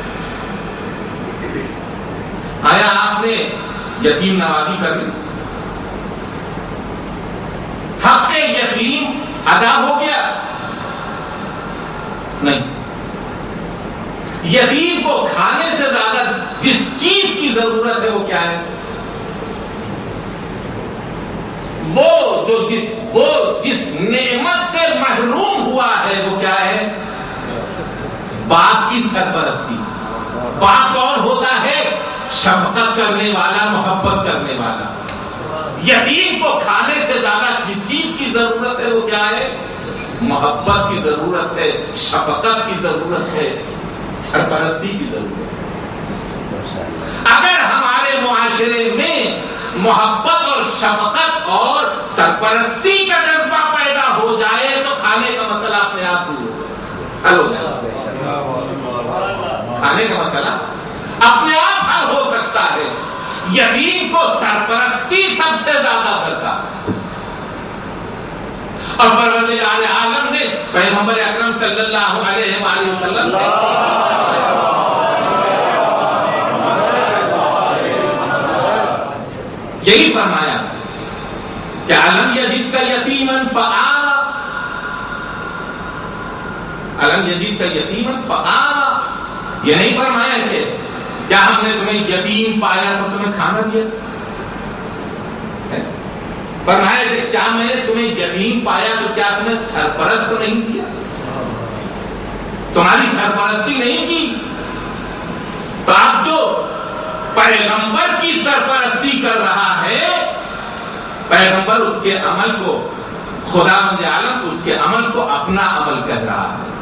آیا آپ نے یتیم نوازی کر لی؟ حق یتیم ادا ہو گیا؟ نہیں۔ یتیم کو کھانے سے زیادہ جس چیز کی ضرورت ہے وہ کیا ہے؟ وہ جو جس وہ جس نعمت سے محروم ہوا ہے وہ کیا ہے؟ باپ کی سرپرستی۔ باپ کون ہوتا ہے؟ شفقت کرنے والا، محبت کرنے والا۔ یتیم کو کھانے سے زیادہ جس چیز کی ضرورت ہے وہ کیا ہے؟ محبت کی ضرورت ہے، شفقت کی ضرورت ہے، سرپرستی کی ضرورت ہے۔ اگر ہمارے معاشرے میں محبت اور شفقت اور سرپرستی کا جذبہ پیدا ہو جائے تو کھانے کا مسئلہ اپنے آپ دور حل ہو جائے۔ کھانے کا مسئلہ اپنے آپ حل ہو سکتا ہے۔ یتیم کو سرپرستی سب سے زیادہ درکار، اور پروردگار عالم نے پیغمبر اکرم صلی اللہ علیہ وآلہ وسلم سے یہی فرمایا کہ الم یجدک یتیما فآویٰ، الم یجدک یتیما فآویٰ، یہ نہیں فرمایا کہ کیا ہم نے تمہیں یتیم پایا تو تمہیں کھانا دیا؟ فرمایا کہ کیا میں نے تمہیں یتیم پایا تو کیا تمہیں سرپرست تو نہیں کیا؟ تمہاری سرپرستی نہیں کی؟ تو آپ جو پیغمبر کی سرپرستی کر رہا ہے، پیغمبر اس کے عمل کو، خداوند عالم اس کے عمل کو اپنا عمل کہہ رہا ہے۔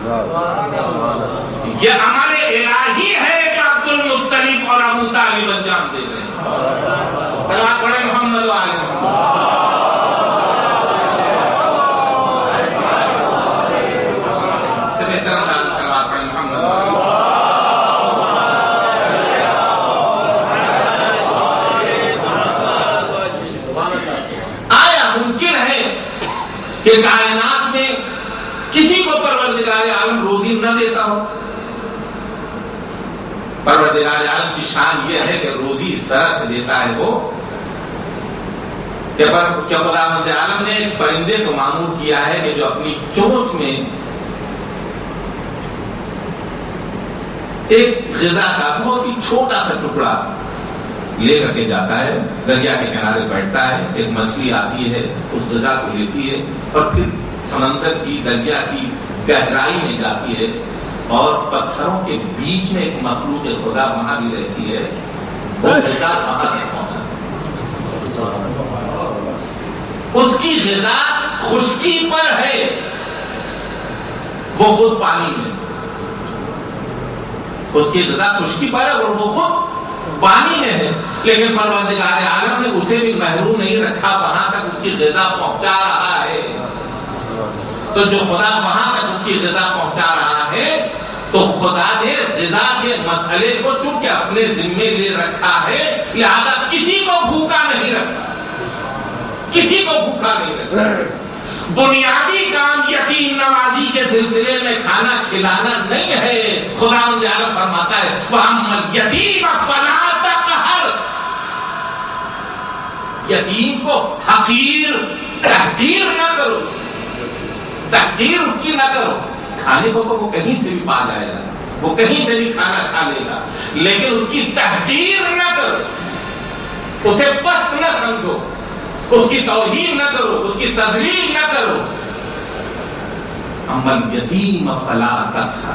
یہ عمل الہی ہے کہ عبد المطلب اور ابو طالب انجام دے رہے ہیں۔ صلوات پڑھیں محمد و آل محمد۔ کہ کائنات میں کسی کو پروردگار عالم روزی نہ دیتا ہو؟ پروردگار عالم کی شان یہ ہے کہ روزی اس طرح سے دیتا ہے وہ کہ خداوند عالم نے ایک پرندے کو معمور کیا ہے کہ جو اپنی چونچ میں ایک غذا کا بہت ہی چھوٹا سا ٹکڑا لے کر کے جاتا ہے، دریا کے کنارے بیٹھتا ہے، ایک مچھلی آتی ہے، اس غذا کو لیتی ہے اور پھر سمندر کی، دریا کی گہرائی میں جاتی ہے اور پتھروں کے بیچ میں ایک مخلوق خدا وہاں بھی رہتی ہے، وہ غذا وہاں تک پہنچا، اس کی غذا خشکی پر ہے، وہ خود پانی میں، اس کی غذا خشکی پر ہے اور وہ خود پانی میں ہے، لیکن پروردگار عالم نے اسے بھی محروم نہیں رکھا، وہاں تک اس کی غذا پہنچا رہا ہے۔ تو جو خدا وہاں تک اس کی غذا پہنچا رہا ہے تو خدا نے غذا کے مسئلے کو چونکہ اپنے ذمے لے رکھا ہے، لہذا کسی کو بھوکا نہیں رکھتا، کسی کو بھوکا نہیں رکھتا۔ بنیادی کام یتیم نوازی کے سلسلے میں کھانا کھلانا نہیں ہے۔ خدا مجھے عالم فرماتا ہے وَأَمَّا الْيَتِيمَ فَلَا تَقْهَرْ، یتیم کو حقیر تحقیر نہ کرو، تحقیر اس کی نہ کرو۔ کھانے کو تو وہ کہیں سے بھی پا جائے گا، وہ کہیں سے بھی کھانا کھا لے گا، لیکن اس کی تحقیر نہ کرو، اسے پست نہ سمجھو، اس کی توہین نہ کرو، اس کی تذلیل نہ کرو۔ اما الیتیم فلا تقہر۔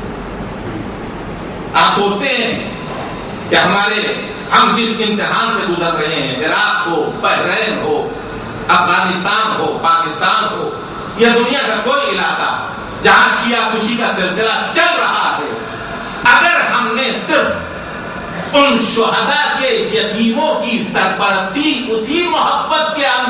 آپ سوچتے ہیں کہ ہمارے ہم جس امتحان سے گزر رہے ہیں، عراق ہو، بحرین ہو، افغانستان ہو، پاکستان ہو، یا دنیا کا کوئی علاقہ جہاں شیعہ کشی کا سلسلہ چل رہا ہے، اگر ہم نے صرف ان شہداء کے یتیموں کی سرپرستی اسی محبت کے اندر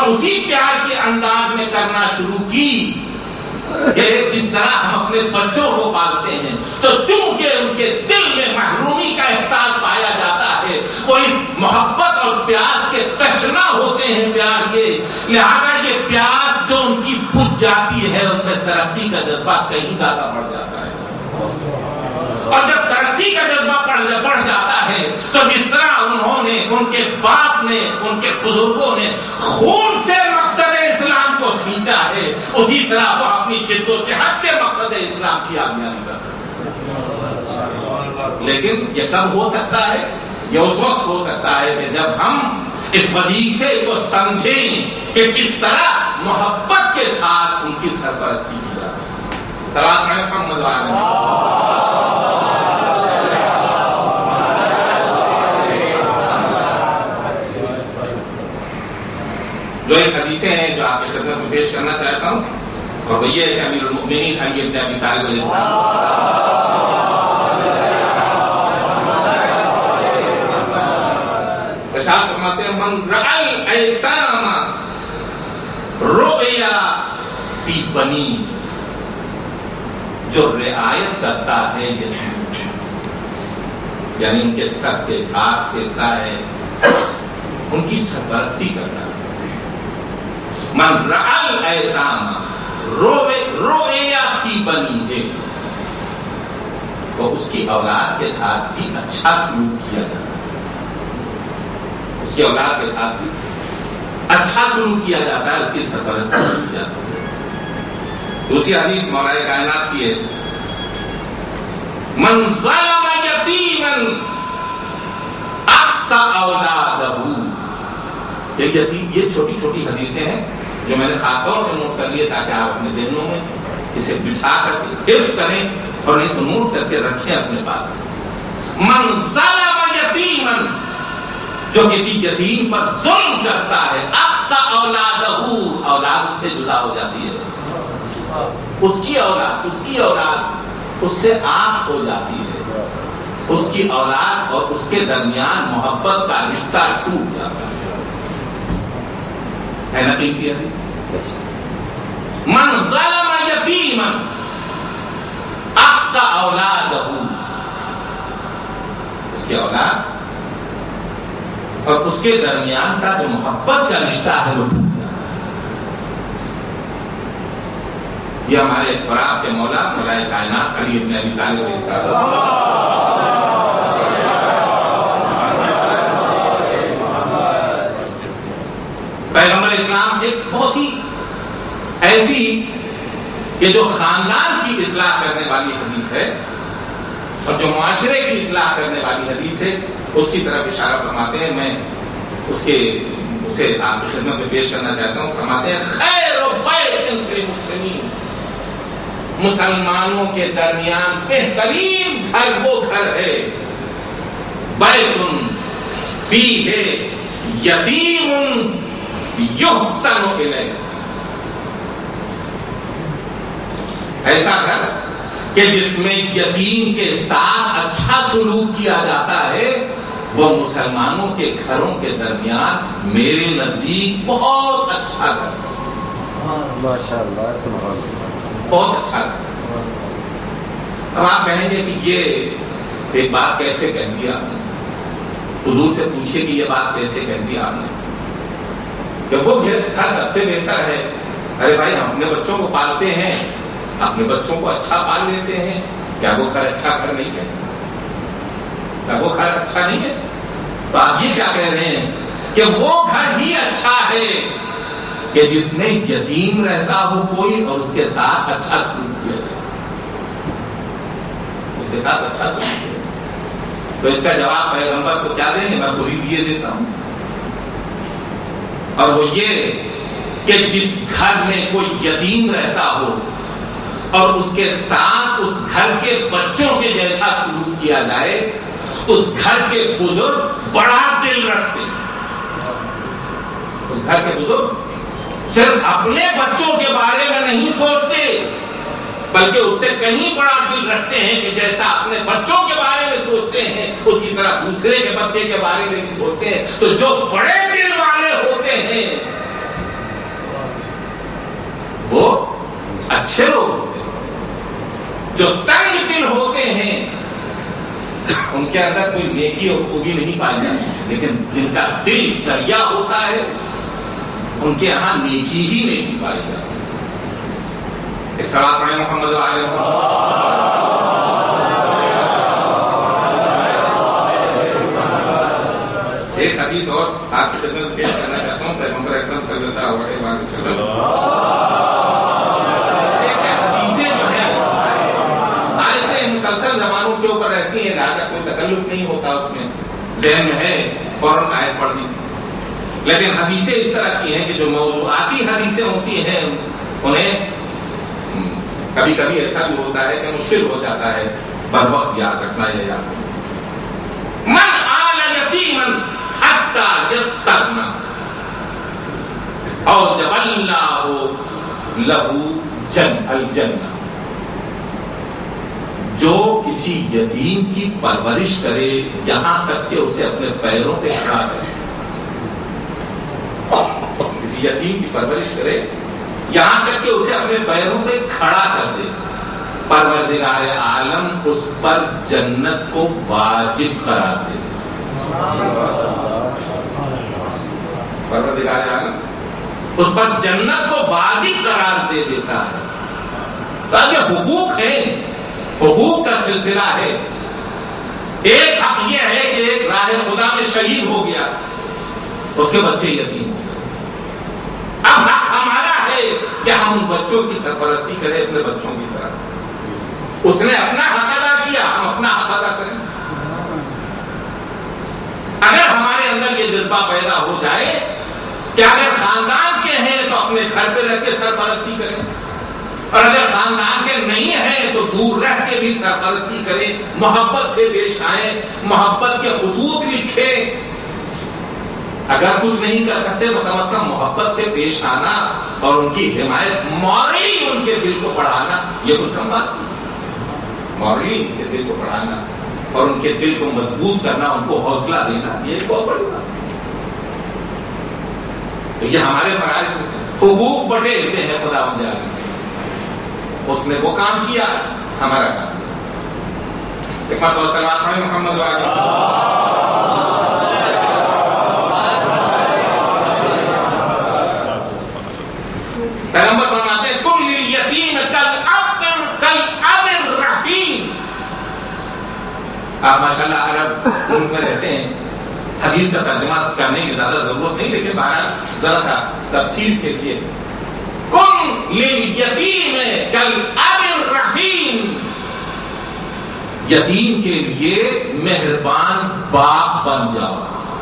اور اسی پیار کے انداز میں کرنا شروع کی کہ جس طرح ہم اپنے بچوں کو پالتے ہیں تو چونکہ ان کے دل میں محرومی کا احساس پایا جاتا ہے، کوئی محبت اور پیار کے تشنا ہوتے ہیں پیار کے، لہذا یہ پیار جو ان کی بجھ جاتی ہے ان میں ترقی کا جذبہ کہیں زیادہ بڑھ جاتا ہے، اور جب ترقی کا جذبہ بڑھ جاتا ہے تو جس طرح انہوں نے، ان کے باپ نے، ان کے بزرگوں نے خون سے مقصد اسلام کو سینچا ہے، اسی طرح وہ اپنی جد و جہد سے مقصد اسلام کی آگیانی کر سکتے ہیں۔ لیکن یہ کب ہو سکتا ہے؟ یہ اس وقت ہو سکتا ہے کہ جب ہم اس وظیفے کو سمجھیں کہ کس طرح محبت کے ساتھ ان کی سرپرستی کی جا سکتی ہے۔ صلوات پڑھیں محمد وعلیہ جو ایک حدیثیں ہیں جو آپ کی خدمت میں پیش کرنا چاہتا ہوں، اور وہ یہ ہے کہ امیر المؤمنین علی بن ابی طالب علیہ السلام ارشاد فرماتے ہیں من رأى الایتام رؤیا فی بنی، جو رعایت کرتا ہے یتیم، یعنی ان کے سر کے ہاتھ پھیرتا ہے، ان کی سرپرستی کرتا ہے۔ من رأى الایتام رؤیا فی بنی، تو اس کی اولاد کے ساتھ بھی اچھا سلوک کیا جاتا ہے، اس کی اولاد کے ساتھ بھی اچھا سلوک کیا جاتا ہے، اس کی سرپرستی کی جاتی ہے۔ دوسری حدیث مولا کائنات کی ہے، من ظلم یتیما اقطع اولادہ، یہ یتیم، یہ چھوٹی چھوٹی حدیثیں ہیں جو میں نے خاص طور سے نوٹ کر لیے تاکہ آپ اپنے ذہنوں میں اسے بٹھا کر کے حفظ کریں اور نہیں تو نوٹ کر کے رکھیں اپنے پاس۔ من ظلم یتیما، جو کسی یتیم پر ظلم کرتا ہے، اقطع اولادہ، اولاد سے جدا ہو جاتی ہے، اس کی اولاد اس کی اولاد اس سے آنکھ ہو جاتی ہے، اس کی اولاد اور اس کے درمیان محبت کا رشتہ ٹوٹ جاتا ہے۔ ہے نقل کی حدیث، من ظلم یتیما اقطع اولادہ، اس کی اولاد اور اس کے درمیان کا جو محبت کا رشتہ ہے وہ ٹوٹ جاتا ہے۔ یہ ہمارے اور آپ کے مولا مولا کائنات علی بن ابی طالب علیہ السلام پیغمبر اسلام ایک بہت ہی ایسی کہ جو خاندان کی اصلاح کرنے والی حدیث ہے اور جو معاشرے کی اصلاح کرنے والی حدیث ہے، اس کی طرف اشارہ فرماتے ہیں۔ میں اس کے اسے آپ کی خدمت میں پیش کرنا چاہتا ہوں۔ فرماتے ہیں خیر بیت فی المسلمین، مسلمانوں کے درمیان بہترین گھر وہ گھر ہے بیت فیہ یتیم یحسن الیہ، ایسا گھر کہ جس میں یتیم کے ساتھ اچھا سلوک کیا جاتا ہے، وہ مسلمانوں کے گھروں کے درمیان میرے نزدیک بہت اچھا گھر ہے۔ ماشاءاللہ، سبحان بہت اچھا گھر۔ اب آپ کہیں گے کہ یہ ایک بات کیسے کہہ دی آپ نے؟ حضور سے پوچھیے کہ یہ بات کیسے کہہ دی آپ نے کہ وہ گھر سب سے بہتر ہے۔ ارے بھائی، ہم اپنے بچوں کو پالتے ہیں، اپنے بچوں کو اچھا پال لیتے ہیں، کیا وہ گھر اچھا گھر نہیں ہے؟ کیا وہ گھر اچھا نہیں ہے؟ تو آپ یہ کیا کہہ رہے ہیں کہ وہ گھر ہی اچھا ہے کہ جس میں یتیم رہتا ہو کوئی اور اس کے ساتھ اچھا سلوک کیا جائے، اس کے ساتھ اچھا سلوک کیا جائے۔ تو اس کا جواب پیغمبر کو کیا دیں گے؟ میں خود ہی دیے دیتا ہوں، اور وہ یہ کہ جس گھر میں کوئی یتیم رہتا ہو اور اس کے ساتھ اس گھر کے بچوں کے جیسا سلوک کیا جائے، اس گھر کے بزرگ بڑا دل رکھتے ہیں، اس گھر کے بزرگ صرف اپنے بچوں کے بارے میں نہیں سوچتے بلکہ اس سے کہیں بڑا دل رکھتے ہیں کہ جیسا اپنے بچوں کے بارے میں سوچتے ہیں اسی طرح دوسرے کے بچے کے بارے میں بھی سوچتے ہیں۔ تو جو بڑے دل والے ہوتے ہیں اچھے لوگ ہوتے ہیں، جو تنگ دل ہوتے ہیں ان کے اندر کوئی نیکی اور خوبی نہیں پائی جاتی، لیکن جن کا دل دریا ہوتا ہے ان کے یہاں نیکی ہی نیکی پائی جاتی ہے۔ اس طرح پڑھیں محمد علیہ ایک حدیث اور آپ کی خدمت پیش کرنا چاہتا ہوں۔ پیغمبر اکرم صلی اللہ علیہ وسلم حدیثیں جو ہیں آیتیں مسلسل زبانوں کے اوپر رہتی ہیں، لہٰذا کوئی تکلف نہیں ہوتا اس میں، ذہن میں ہے فوراً آیت پڑھ دی، لیکن حدیثیں اس طرح کی ہیں کہ جو موضوعاتی حدیثیں ہوتی ہیں انہیں کبھی کبھی ایسا بھی ہوتا ہے کہ مشکل ہو جاتا ہے بر وقت یاد رکھنا یا یاد رکھنا۔ من آل یتیمن حتی یستغنی اوجب اللہ لہ جن الجنہ، جو کسی یتیم کی پرورش کرے یہاں تک کہ اسے اپنے پیروں پہ کھڑا کرے، کسی یتیم کی پرورش کرے یہاں تک کہ اسے اپنے پیروں پہ کھڑا کر دے، پروردگار عالم اس پر جنت کو واجب قرار دے۔ پروردگار عالم اس پر جنت کو واجب قرار دے دیتا ہے۔ تاکہ حقوق ہیں، حقوق کا سلسلہ ہے۔ ایک حق یہ ہے کہ ایک راہ خدا میں شہید ہو گیا، اس کے بچے یتیم ہو گئے۔ اب حق ہمارا ہے کہ ہم ان بچوں کی سرپرستی کریں اپنے بچوں کی طرح۔ اس نے اپنا حق ادا کیا، ہم اپنا حق ادا کریں۔ اگر ہمارے اندر یہ جذبہ پیدا ہو جائے کہ اگر خاندان کے ہیں تو اپنے گھر پہ رہ کے سرپرستی کریں، اور اگر خاندان کے نہیں ہیں تو دور رہ کے بھی سرپرستی کریں، محبت سے پیش آئیں، محبت کے خطوط لکھیں۔ اگر کچھ نہیں کر سکتے تو کم از کم محبت سے پیش آنا اور ان کی حمایت، مورلی ان کے دل کو بڑھانا، یہ کوئی کم بات نہیں۔ مورلی ان کے دل کو بڑھانا اور ان کے دل کو مضبوط کرنا، ان کو حوصلہ دینا، یہ ایک بہت بڑی بات ہے۔ تو یہ ہمارے فرائض میں سے حقوق بٹے ہوئے ہیں خدا بندے عالم، اس نے وہ کام کیا، ہمارا کام۔ حکمت و سلام پڑھیں محمد وعلیہ پیغمبر فرماتے ہیں کل للیتیم کالاب کالاب الرحیم۔ آپ ماشاءاللہ عرب ملک میں رہتے ہیں، حدیث کا ترجمہ کرنے کی زیادہ ضرورت نہیں، لیکن بہرحال ذرا سا تفسیر کے لیے کن للیتیم کالاب الرحیم، یتیم کے لیے مہربان باپ بن جاؤ،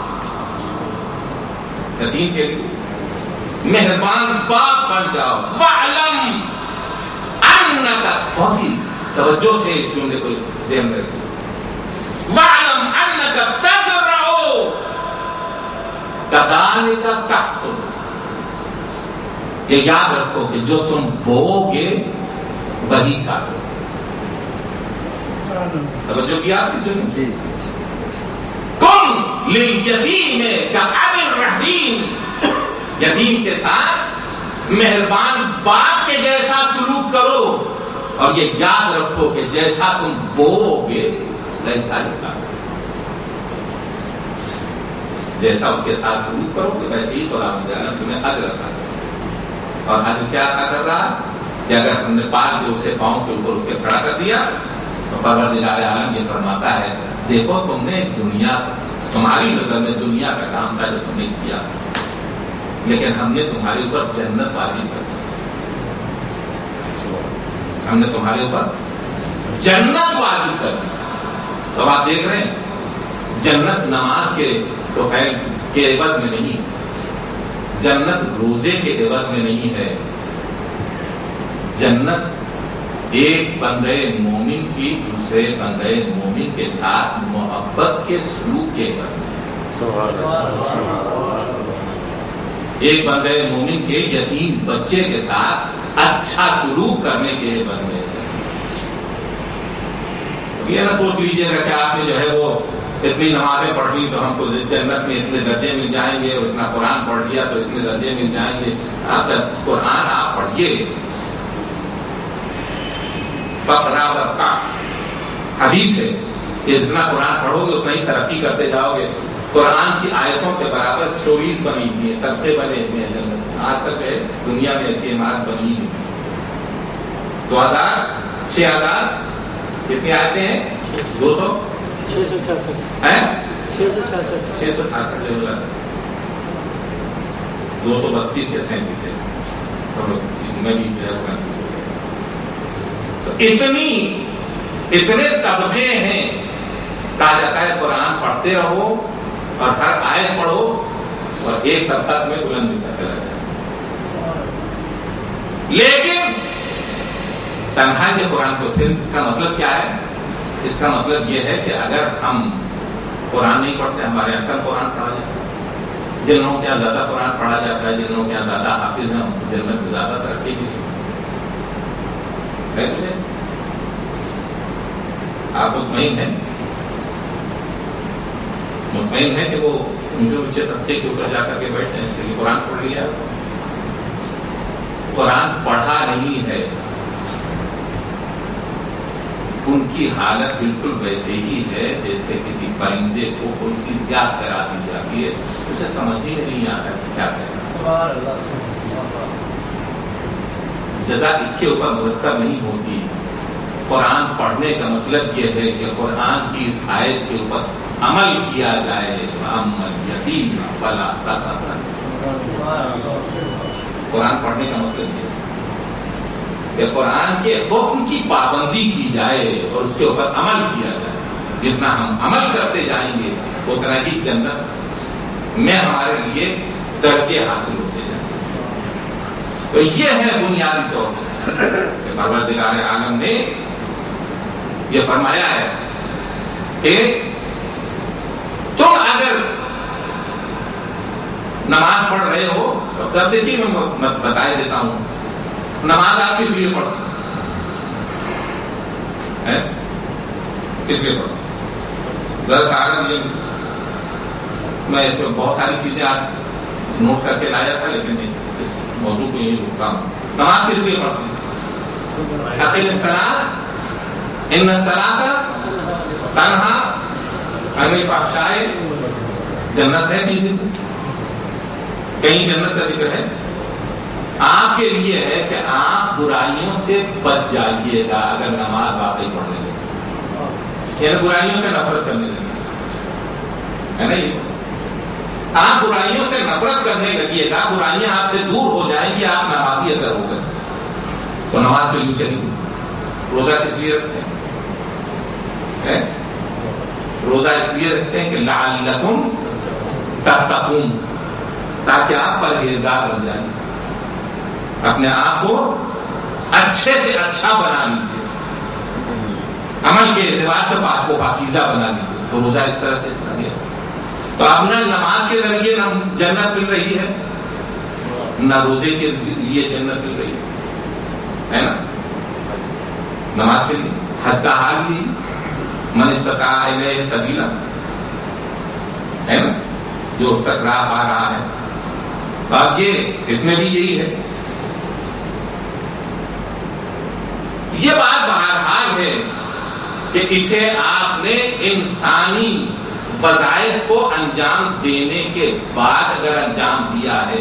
یتیم کے لیے مہربان باپ بن جاؤ۔ وَعْلَمْ أَنَّكَ، بہت ہی توجہ سے اس جملے کو ذہن میں رکھیں، وَعْلَمْ أَنَّكَ تَزْرَعُ كَذَلِكَ تَحْصُدُ، یہ یاد رکھو کہ جو تم بو گے وہی کاٹو۔ توجہ کیا آپ کی جملے، کن للیتیم کالاب الرحیم، یتیم کے ساتھ مہربان باپ کے جیسا سلوک کرو، اور یہ یاد رکھو کہ جیسا تم بو گے ویسا ہی کاٹو۔ جیسا اس کے ساتھ سلوک کرو کہ ویسے ہی خدا مجھے تمہیں اجر عطا کرے۔ اور اجر کیا عطا کر رہا کہ اگر ہم نے پال کے اسے پاؤں کے اوپر اس کے کھڑا کر دیا تو پروردگار عالم یہ فرماتا ہے دیکھو تم نے دنیا، تمہاری نظر میں دنیا کا کام تھا جو تم نے کیا، لیکن ہم نے تمہارے اوپر جنت واجب کر دی، ہم نے تمہارے اوپر جنت واجب کر دی۔ تو آپ دیکھ رہے ہیں جنت نماز کے توفیل کے عوض میں نہیں، جنت روزے کے عوض میں نہیں ہے، جنت ایک بندے مومن کی دوسرے بندے مومن کے ساتھ محبت کے سلوک کے عوض میں، ایک بندے مومن کے یتیم بچے کے ساتھ اچھا سلوک کرنے کے عوض میں۔ یہ نہ سوچ لیجیے گا کہ آپ نے جو ہے وہ اتنی نمازیں پڑھ لی تو ہم کو جنت میں اتنے درجے مل جائیں گے، اور اتنا قرآن پڑھ لیا تو اتنے درجے مل جائیں گے۔ آپ قرآن آپ پڑھیے، فقرا برقع حدیث ہے کہ جتنا قرآن پڑھو گے اتنا ہی ترقی کرتے جاؤ گے. قرآن کی آیتوں کے برابر سٹوریز بنی ہوئی ہیں, طبقے بنے ہوئے ہیں جنت میں. آج تک ہے دنیا میں ایسی عمارت بنی نہیں. دو ہزار چھ ہزار کتنی آیتیں ہیں؟ دو سو چھ سو چھیاسٹھ چھ سو چھیاسٹھ چھ سو چھیاسٹھ دو سو بتیس یا سینتیس ہے. میں بھی اتنی اتنے طبقے ہیں. کہا جاتا ہے قرآن پڑھتے رہو اور ہر آیت پڑھو اور ایک طبقہ میں بلند ہوتا چلا جائے. لیکن تنہائی میں قرآن کو پھر اس کا مطلب کیا ہے؟ اس کا مطلب یہ ہے کہ اگر ہم قرآن نہیں پڑھتے, ہمارے یہاں کم قرآن پڑھا جاتا ہے. جن لوگوں کے یہاں زیادہ قرآن پڑھا جاتا ہے, جن لوگوں کے یہاں زیادہ حافظ ہیں, جنت میں زیادہ ترقی کی. آپ مطمئن ہیں مطمئن ہے کہ وہ اونچے اونچے طبقے کے اوپر جا کر کے بیٹھے ہیں اس لیے قرآن پڑھ لیا؟ قرآن پڑھا نہیں ہے. ان کی حالت بالکل ویسے ہی ہے جیسے کسی پرندے کو کوئی چیز یاد کرا دی جاتی ہے, اسے سمجھ ہی نہیں آتا کہ کیا کہنا. جزا اس کے اوپر مرتب نہیں ہوتی. قرآن پڑھنے کا مطلب یہ ہے کہ قرآن کی اس آیت کے اوپر عمل کیا جائے. یتیم فلا تقہر. قرآن پڑھنے کا مطلب یہ ہے کہ قرآن کے حکم کی پابندی کی جائے اور اس کے اوپر عمل کیا جائے. جتنا ہم عمل کرتے جائیں گے اتنا ہی جنت میں ہمارے لیے درجے حاصل ہوتے جائیں. تو یہ ہے بنیادی طور سے کہ پروردگار عالم نے یہ فرمایا ہے کہ تم اگر نماز پڑھ رہے ہو تو کر دیکھیے میں بتا دیتا ہوں نماز آپ کس لیے پڑھتے ہیں؟ کس لیے پڑھتے؟ ذرا سارا یہ میں اس میں بہت ساری چیزیں آج نوٹ کر کے لایا تھا لیکن اس موضوع کو یہی روکتا ہوں. نماز کس لیے پڑھتے ہیں؟ اقیم الصلاۃ ان الصلاۃ تنہا عن الفحشاء. جنت ہے کہیں کہیں جنت کا ذکر ہے؟ آپ کے لیے ہے کہ آپ برائیوں سے بچ جائیے گا اگر نماز واقعی پڑھنے لگے, یعنی برائیوں سے نفرت کرنے لگے, ہے نا. یہ آپ برائیوں سے نفرت کرنے لگیے گا, برائیاں آپ سے دور ہو جائیں گی, آپ نمازی اگر ہو گئے تو نماز تو یوں چلی. روزہ کس لیے رکھتے ہیں؟ روزہ اس لیے رکھتے ہیں کہ لعلکم تتقون, تاکہ آپ پرہیزگار بن جائیں, اپنے آپ کو اچھے سے اچھا بنا لیجیے, عمل کے اعتبار سے پاک کو پاکیزہ بنا لیجیے. تو روزہ اس طرح سے بنا لیا. تو اب نہ نماز کے ذریعے نہ جنت مل رہی ہے, نہ روزے کے لیے جنت مل رہی ہے, ہے نا. نماز کے لیے حج کا حال بھی من استطاع الیہ سبیلا, ہے نا, جو اس تک راہ پا رہا ہے. اب یہ اس میں بھی یہی ہے. یہ بات بہرحال ہے کہ اسے آپ نے انسانی وظائف کو انجام دینے کے بعد اگر انجام دیا ہے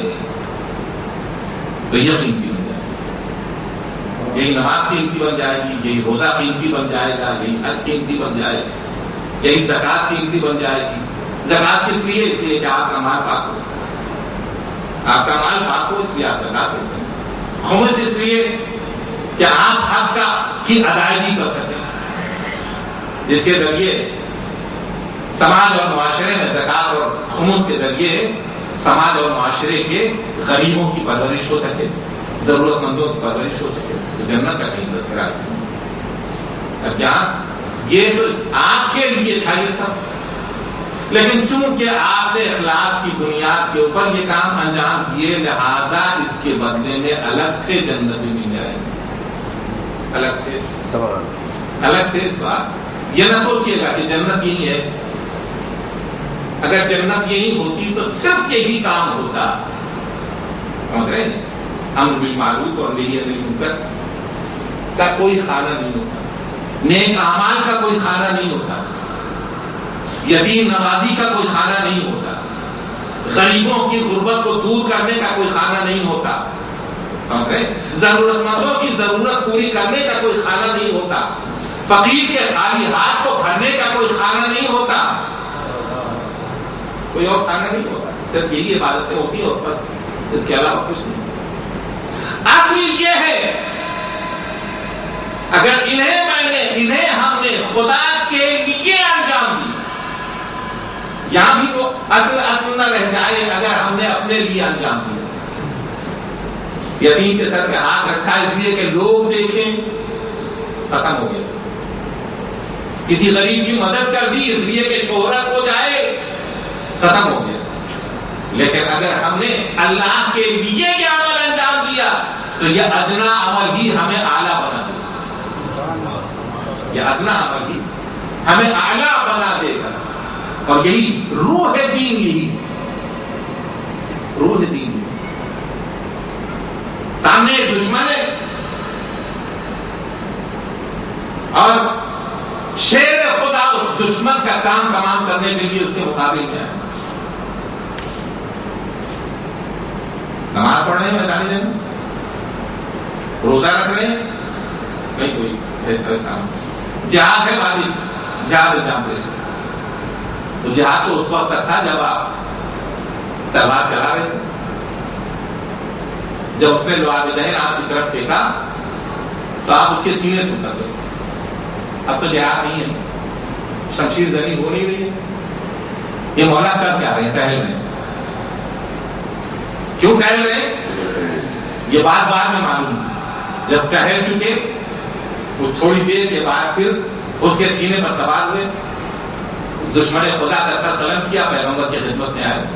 تو یہ قیمتی بن جائے گی. یہی نماز قیمتی بن جائے گی, یہی روزہ قیمتی بن جائے گا, یہی حج قیمتی بن جائے گی, یہی زکات قیمتی بن جائے گی. زکات کس لیے؟ اس لیے کہ آپ کا مال پاک ہو, آپ کا مال پاک ہو اس لیے آپ زکات دیتے ہیں. خمس اس لیے کہ آپ حق کا کی ادائیگی کر سکیں, جس کے ذریعے سماج اور معاشرے میں زکات اور خمس کے ذریعے سماج اور معاشرے کے غریبوں کی پرورش ہو سکے, ضرورت مندوں کی پرورش ہو سکے. تو جنت کا کہیں تذکرہ ہے. اب یہاں یہ تو آپ کے لیے تھا یہ سب, لیکن چونکہ آپ نے اخلاص کی بنیاد کے اوپر یہ کام انجام دیے, لہذا اس کے بدلے میں الگ سے جنت بھی مل جائے گی. الگ سے الگ سے اس بات یہ نہ سوچیے گا کہ جنت یہی ہے. اگر جنت یہی ہوتی تو صرف یہی کام ہوتا, سمجھ رہے ہیں, امر بالمعروف اور نہی عن المنکر, کا کوئی خانہ نہیں ہوتا، نیک اعمال کا کوئی خانہ نہیں ہوتا، یتیم نوازی کا کوئی خانہ نہیں ہوتا، غریبوں کی غربت کو دور کرنے کا کوئی خانہ نہیں ہوتا، سمجھ رہے؟ ضرورت مندوں کی ضرورت پوری کرنے کا کوئی خانہ نہیں ہوتا، فقیر کے خالی ہاتھ کو بھرنے کا کوئی خانہ نہیں ہوتا، کوئی اور کھانا نہیں ہوتا، صرف یہی عبادتیں ہوتی ہیں اور بس، اس کے علاوہ کچھ نہیں۔ اصل یہ ہے اگر انہیں میں نے انہیں ہم نے خدا کے لیے انجام دی، یہاں بھی وہ اصل اصل نہ رہ جائے اگر ہم نے اپنے لیے انجام دیا۔ یتیم کے سر پہ ہاتھ رکھا اس لیے کہ لوگ دیکھیں، ختم ہو گیا۔ کسی غریب کی مدد کر دی اس لیے کہ شہرت ہو جائے، ختم ہو گیا۔ لیکن اگر ہم نے اللہ کے لیے یہ عمل انجام دیا تو یہ ادنا عمل ہی ہمیں اعلیٰ بنا دے گا، یہ ادنا عمل ہی ہمیں اعلیٰ بنا دے گا، اور یہی روح دین، یہی روح دین۔ سامنے ایک دشمن ہے اور شیر خدا اس دشمن کا کام تمام کرنے کے لیے اس کے مقابل میں ہے۔ نماز پڑھ رہے ہیں، میدان جنگ، روزہ رکھ رہے ہیں، نہیں کوئی ایسا جہاد ہے، بازی جہاد انجام دے رہے ہیں۔ تو جہاد تو اس وقت تک تھا جب آپ تلوار چلا رہے تھے، جب اس نے لعابدین آپ کی طرف پھینکا تو آپ اس کے سینے سے اتر گئے۔ اب تو جہاد نہیں ہے، شمشیر زنی ہو نہیں رہی ہے۔ یہ مولا کر کیا رہے ہیں؟ ٹہل رہے ہیں۔ کیوں ٹہل رہے ہیں؟ یہ بات بعد میں معلوم ہے۔ جب ٹہل چکے وہ تھوڑی دیر کے بعد پھر اس کے سینے پر سوار ہوئے، دشمن خدا کا سر قلم کیا، پیغمبر کی خدمت میں آئے۔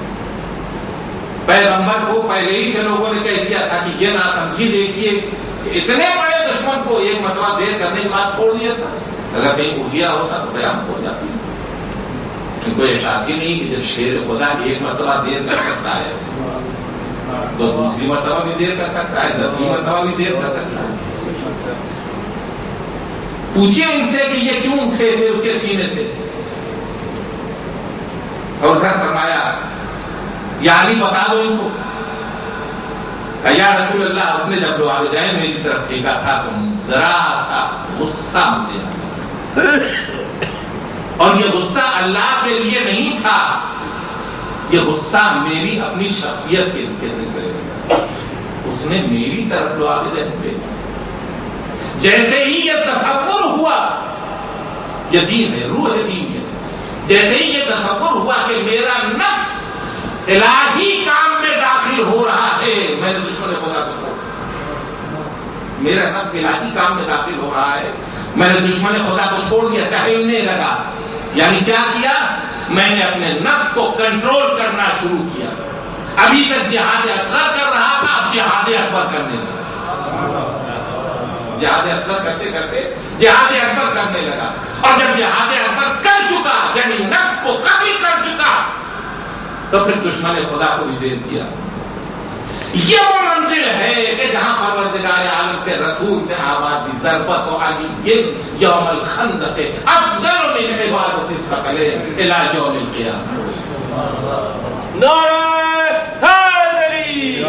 پیغمبر کو پہلے ہی سے لوگوں نے کہہ دیا تھا کہ یہ نہ سمجھی دیکھیے کہ اتنے بڑے دشمن کو ایک مرتبہ زیر کرنے کے بعد چھوڑ دیا تھا، اگر کہیں اڑ گیا ہوتا تو قیامت ہو جاتی۔ ان کو احساس ہی نہیں کہ جب شیر خدا ایک مرتبہ زیر کر سکتا ہے تو دوسری مرتبہ بھی زیر کر سکتا ہے، دسویں مرتبہ بھی زیر کر سکتا ہے۔ پوچھئے ان سے کہ یہ کیوں اٹھے تھے اس کے سینے سے، اور ادھر فرمایا یا علی بتا دو ان کو، یا رسول اللہ اس نے جب لعابدین میری طرف پھینکا تھا تو ذرا سا غصہ مجھے آیا، اور یہ غصہ اللہ کے لیے نہیں تھا، یہ غصہ میری اپنی شخصیت کے سلسلے میں، اس نے میری طرف لعابدین پھینکا۔ جیسے ہی یہ تصور ہوا، یہ دین ہے، روح دین ہے، جیسے ہی یہ تصور ہوا کہ میرا نفس الہی کام میں داخل ہو رہا ہے، میں نے دشمن خدا کو چھوڑ دیا، میرا نفس الہی کام میں داخل ہو رہا ہے، میں نے دشمن خدا کو چھوڑ دیا، ٹہلنے لگا۔ یعنی کیا کیا؟ میں نے اپنے نفس کو کنٹرول کرنا شروع کیا۔ ابھی تک جہاد اصغر کر رہا تھا، اب جہاد اکبر کرنے لگا، جہاد اصغر کرتے کرتے جہاد اکبر کرنے لگا، اور جب جہاد اکبر کر چکا یعنی نفس کو قتل کر چکا تو پھر دشمن خدا کو بھی زیر کیا۔ یہ وہ منزل ہے کہ جہاں پروردگار عالم کے رسول نے آواز دی، ضربت و علی یوم الخندق افضل من عبادت الثقلین الی یوم القیامہ۔ نعرہ حیدری!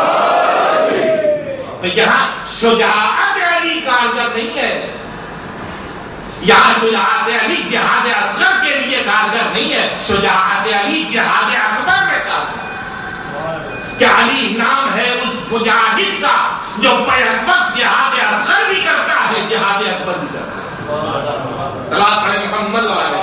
تو یہاں شجاعت علی کارگر نہیں ہے، یہاں شجاعت علی جہاد اصغر کے لیے کارگر نہیں ہے، شجاعت علی جہاد اکبر میں کارگر۔ کہ علی نام ہے اس مجاہد کا جو بیک وقت جہاد اصغر بھی کرتا ہے، جہاد اکبر بھی کرتا ہے۔ صلاۃ علی محمد و علیہ۔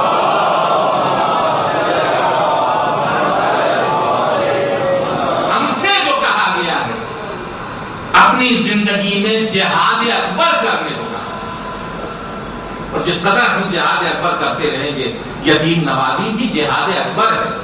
ہم سے جو کہا گیا ہے اپنی زندگی میں جہاد اکبر کرنے ہوگا، اور جس قدر ہم جہاد اکبر کرتے رہیں گے، یتیم نوازی بھی جہاد اکبر ہے۔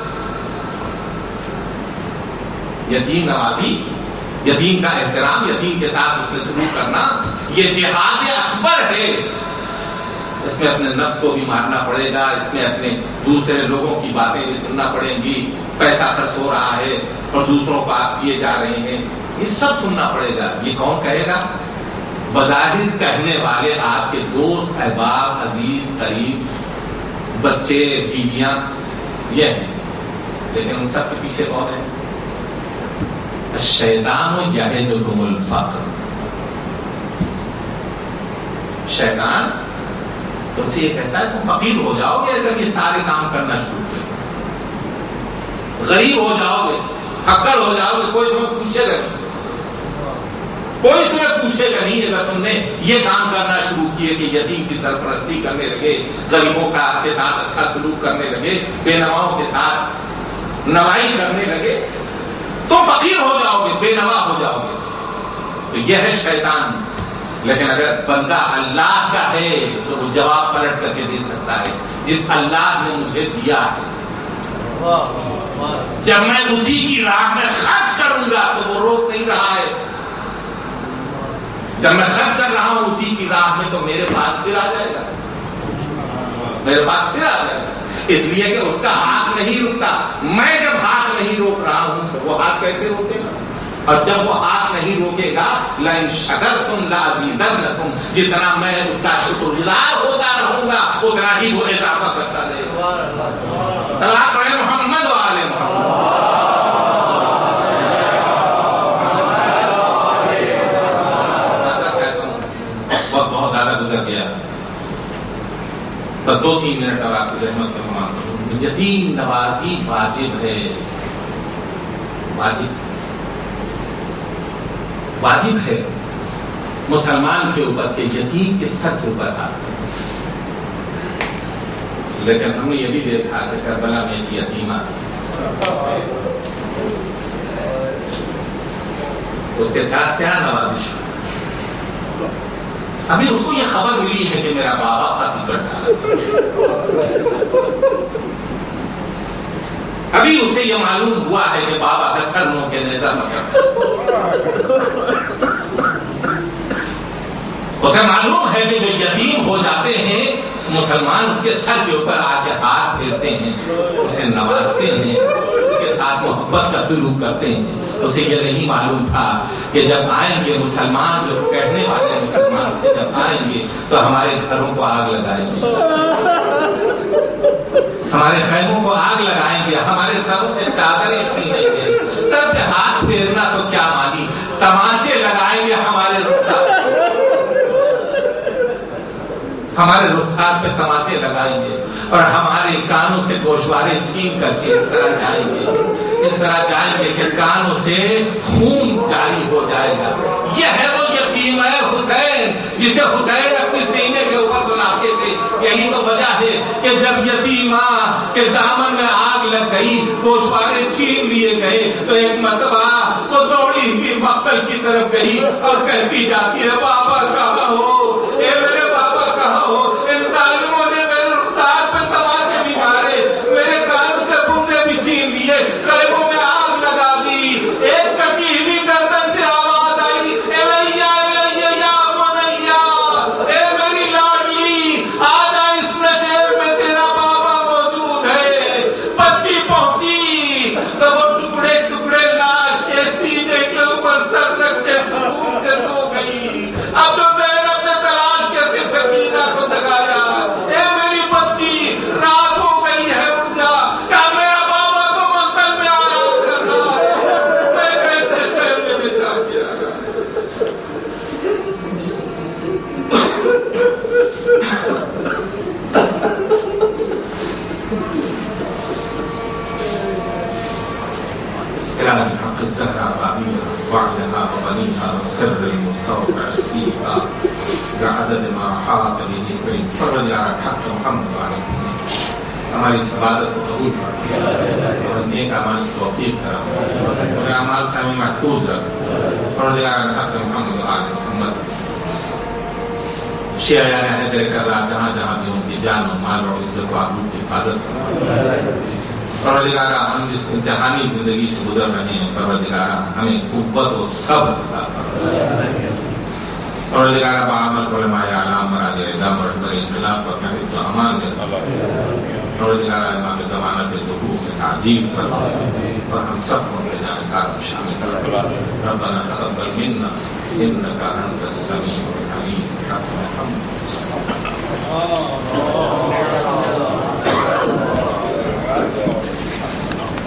یتیم نوازی، یتیم کا احترام، یتیم کے ساتھ اس میں سلوک کرنا، یہ جہاد اکبر ہے۔ اس میں اپنے نفس کو بھی مارنا پڑے گا، اس میں اپنے دوسرے لوگوں کی باتیں بھی سننا پڑیں گی، پیسہ خرچ ہو رہا ہے اور دوسروں کو آپ دیے جا رہے ہیں، یہ سب سننا پڑے گا۔ یہ کون کہے گا؟ بظاہر کہنے والے آپ کے دوست، احباب، عزیز، قریب، بچے، بیویاں یہ ہیں، لیکن ان سب کے پیچھے کون ہے؟ الشیطان یعدکم الفقر. شیطان تو اسے یہ کہتا ہے تم فقیر ہو جاؤ گے اگر یہ سارے کام کرنا شروع کرے، غریب ہو جاؤ گے، پھکڑ ہو جاؤ گے، کوئی تمہیں پوچھے گا نہیں، کوئی تمہیں پوچھے گا نہیں اگر تم نے یہ کام کرنا شروع کیے کہ یتیم کی سرپرستی کرنے لگے، غریبوں کا کے ساتھ اچھا سلوک کرنے لگے، بے نواؤں کے ساتھ نوائی کرنے لگے، تو فقیر ہو جاؤ گے، بے نوا ہو جاؤ گے. تو یہ ہے شیطان. لیکن اگر بندہ اللہ کا ہے تو وہ جواب پلٹ کر کے دے سکتا ہے، جس اللہ نے مجھے دیا ہے جب میں اسی کی راہ میں خرچ کروں گا تو وہ روک نہیں رہا ہے. جب میں خرچ کر رہا ہوں اسی کی راہ میں تو میرے پاس پھر آ جائے گا، میرے پاس پھر آ جائے گا. اس لیے کہ اس کا ہاتھ نہیں رکتا. میں جب ہاتھ نہیں روک رہا ہوں تو وہ ہاتھ کیسے روکے گا؟ اور جب وہ ہاتھ نہیں روکے گا، لئن شکرتم لازیدنکم، جتنا میں اس کا شکر گزار ہوتا رہوں گا اتنا ہی وہ اضافہ کرتا رہے گا. صلوات پڑھیں محمد و آل محمد. وقت بہت زیادہ گزر گیا، بس دو تین منٹ اور آپ کی رحمت کا فرمان کروں. یتیم نوازی واجب ہے، واجب واجب ہے مسلمان کے اوپر کہ یتیم کے سر کے اوپر آتے ہیں. لیکن ہم نے یہ بھی دیکھا کہ کربلا میں ایک یتیمہ تھی، اس کے ساتھ کیا نوازش. ابھی اس کو یہ خبر ملی ہے کہ میرا بابا قتل کر ڈالا، ابھی اسے یہ معلوم ہوا ہے کہ بابا کا سر منہ کے نیزہ پکڑ. اسے معلوم ہے کہ جو یتیم ہو جاتے ہیں مسلمان اس کے سر کے اوپر آ کے ہاتھ پھیرتے ہیں، اسے نوازتے ہیں، اس کے ساتھ محبت کا سلوک کرتے ہیں. اسے یہ نہیں معلوم تھا کہ جب آئیں گے مسلمان، جو کہنے والے مسلمان جب آئیں گے تو ہمارے گھروں کو آگ لگائیں گے، ہمارے خیموں کو آگ لگائیں گے، ہمارے سروں سے چادریں چھینیں گے. سر پہ ہاتھ پھیرنا تو کیا مانی، تماچے لگائیں گے ہمارے رخسار، ہمارے رخسار پہ تماچے لگائیں گے اور ہمارے کانوں سے گوشوارے چھین کر کے اس طرح جائیں گے، اس طرح جائیں گے کہ کانوں سے خون جاری ہو جائے گا. یہ ہے وہ یتیم ہے حسین جسے حسین اپنے سینے کے اوپر سناتے تھے. یہی تو وجہ ہے کہ جب یتیمہ کے دامن میں آگ لگ گئی، گوشوارے چھین لیے گئے، تو ایک مرتبہ وہ دوڑی ہوئی مقتل کی طرف گئی اور کہتی جاتی ہے بابا کہاں ہو، اے میرے بابا کہاں ہو. ان ظالموں نے میرے رخسار پہ تماچے بھی مارے، میرے کان سے بوندے بھی چھین لیے، خیموں میں آگ لگا دی. ایک کٹی ہوئی گردن سے آواز آئی، الیہ الیہ یا بنیا، اے میری لاڈلی آج اس نشیر میں تیرا بابا موجود ہے. بچی پہنچی تو وہ ٹکڑے ٹکڑے لاش کے سینے کے اوپر سر رکھ کے سکون سے سو گئی. اب تو زینب نے تلاش کر کے سکینہ کو جگایا، اے میری بچی رات ہو گئی ہے، اٹھ جا. کہا میرا بابا تو مقتل میں آرام کر رہا ہے، میں کیسے شہر میں بچا کے آیا. كان الحق الزهراء بابيها وعلها وبنيها والسر المستودع فيها بعدد ما حاط به فرج على الحق محمد عليه. ہماری عبادت کو قبول کر اور نیک اعمال کی توفیق کرا اور اعمال سے ہمیں محفوظ رکھ. فرج على الحق محمد عليه محمد. شیعہ یعنی تیرے کر رہا جہاں جہاں بھی ان کی جان و مال اور عزت و آبرو کی حفاظت کرا. پروردگارہ ہم جس امتحانی زندگی سے گزر رہے ہیں، پروردگارہ ہمیں قوت و صبر عطا فرما. پروردگارہ بعمل علماء اعلام مراد اعدام اور بر انقلاب پر حفظ و امان میں پروردگارہ امام زمانہ کے ظہور سے تعجیل فرما اور ہم سب کو اپنے جانسار میں شامل کر. ربنا تقبل منا إنك أنت السميع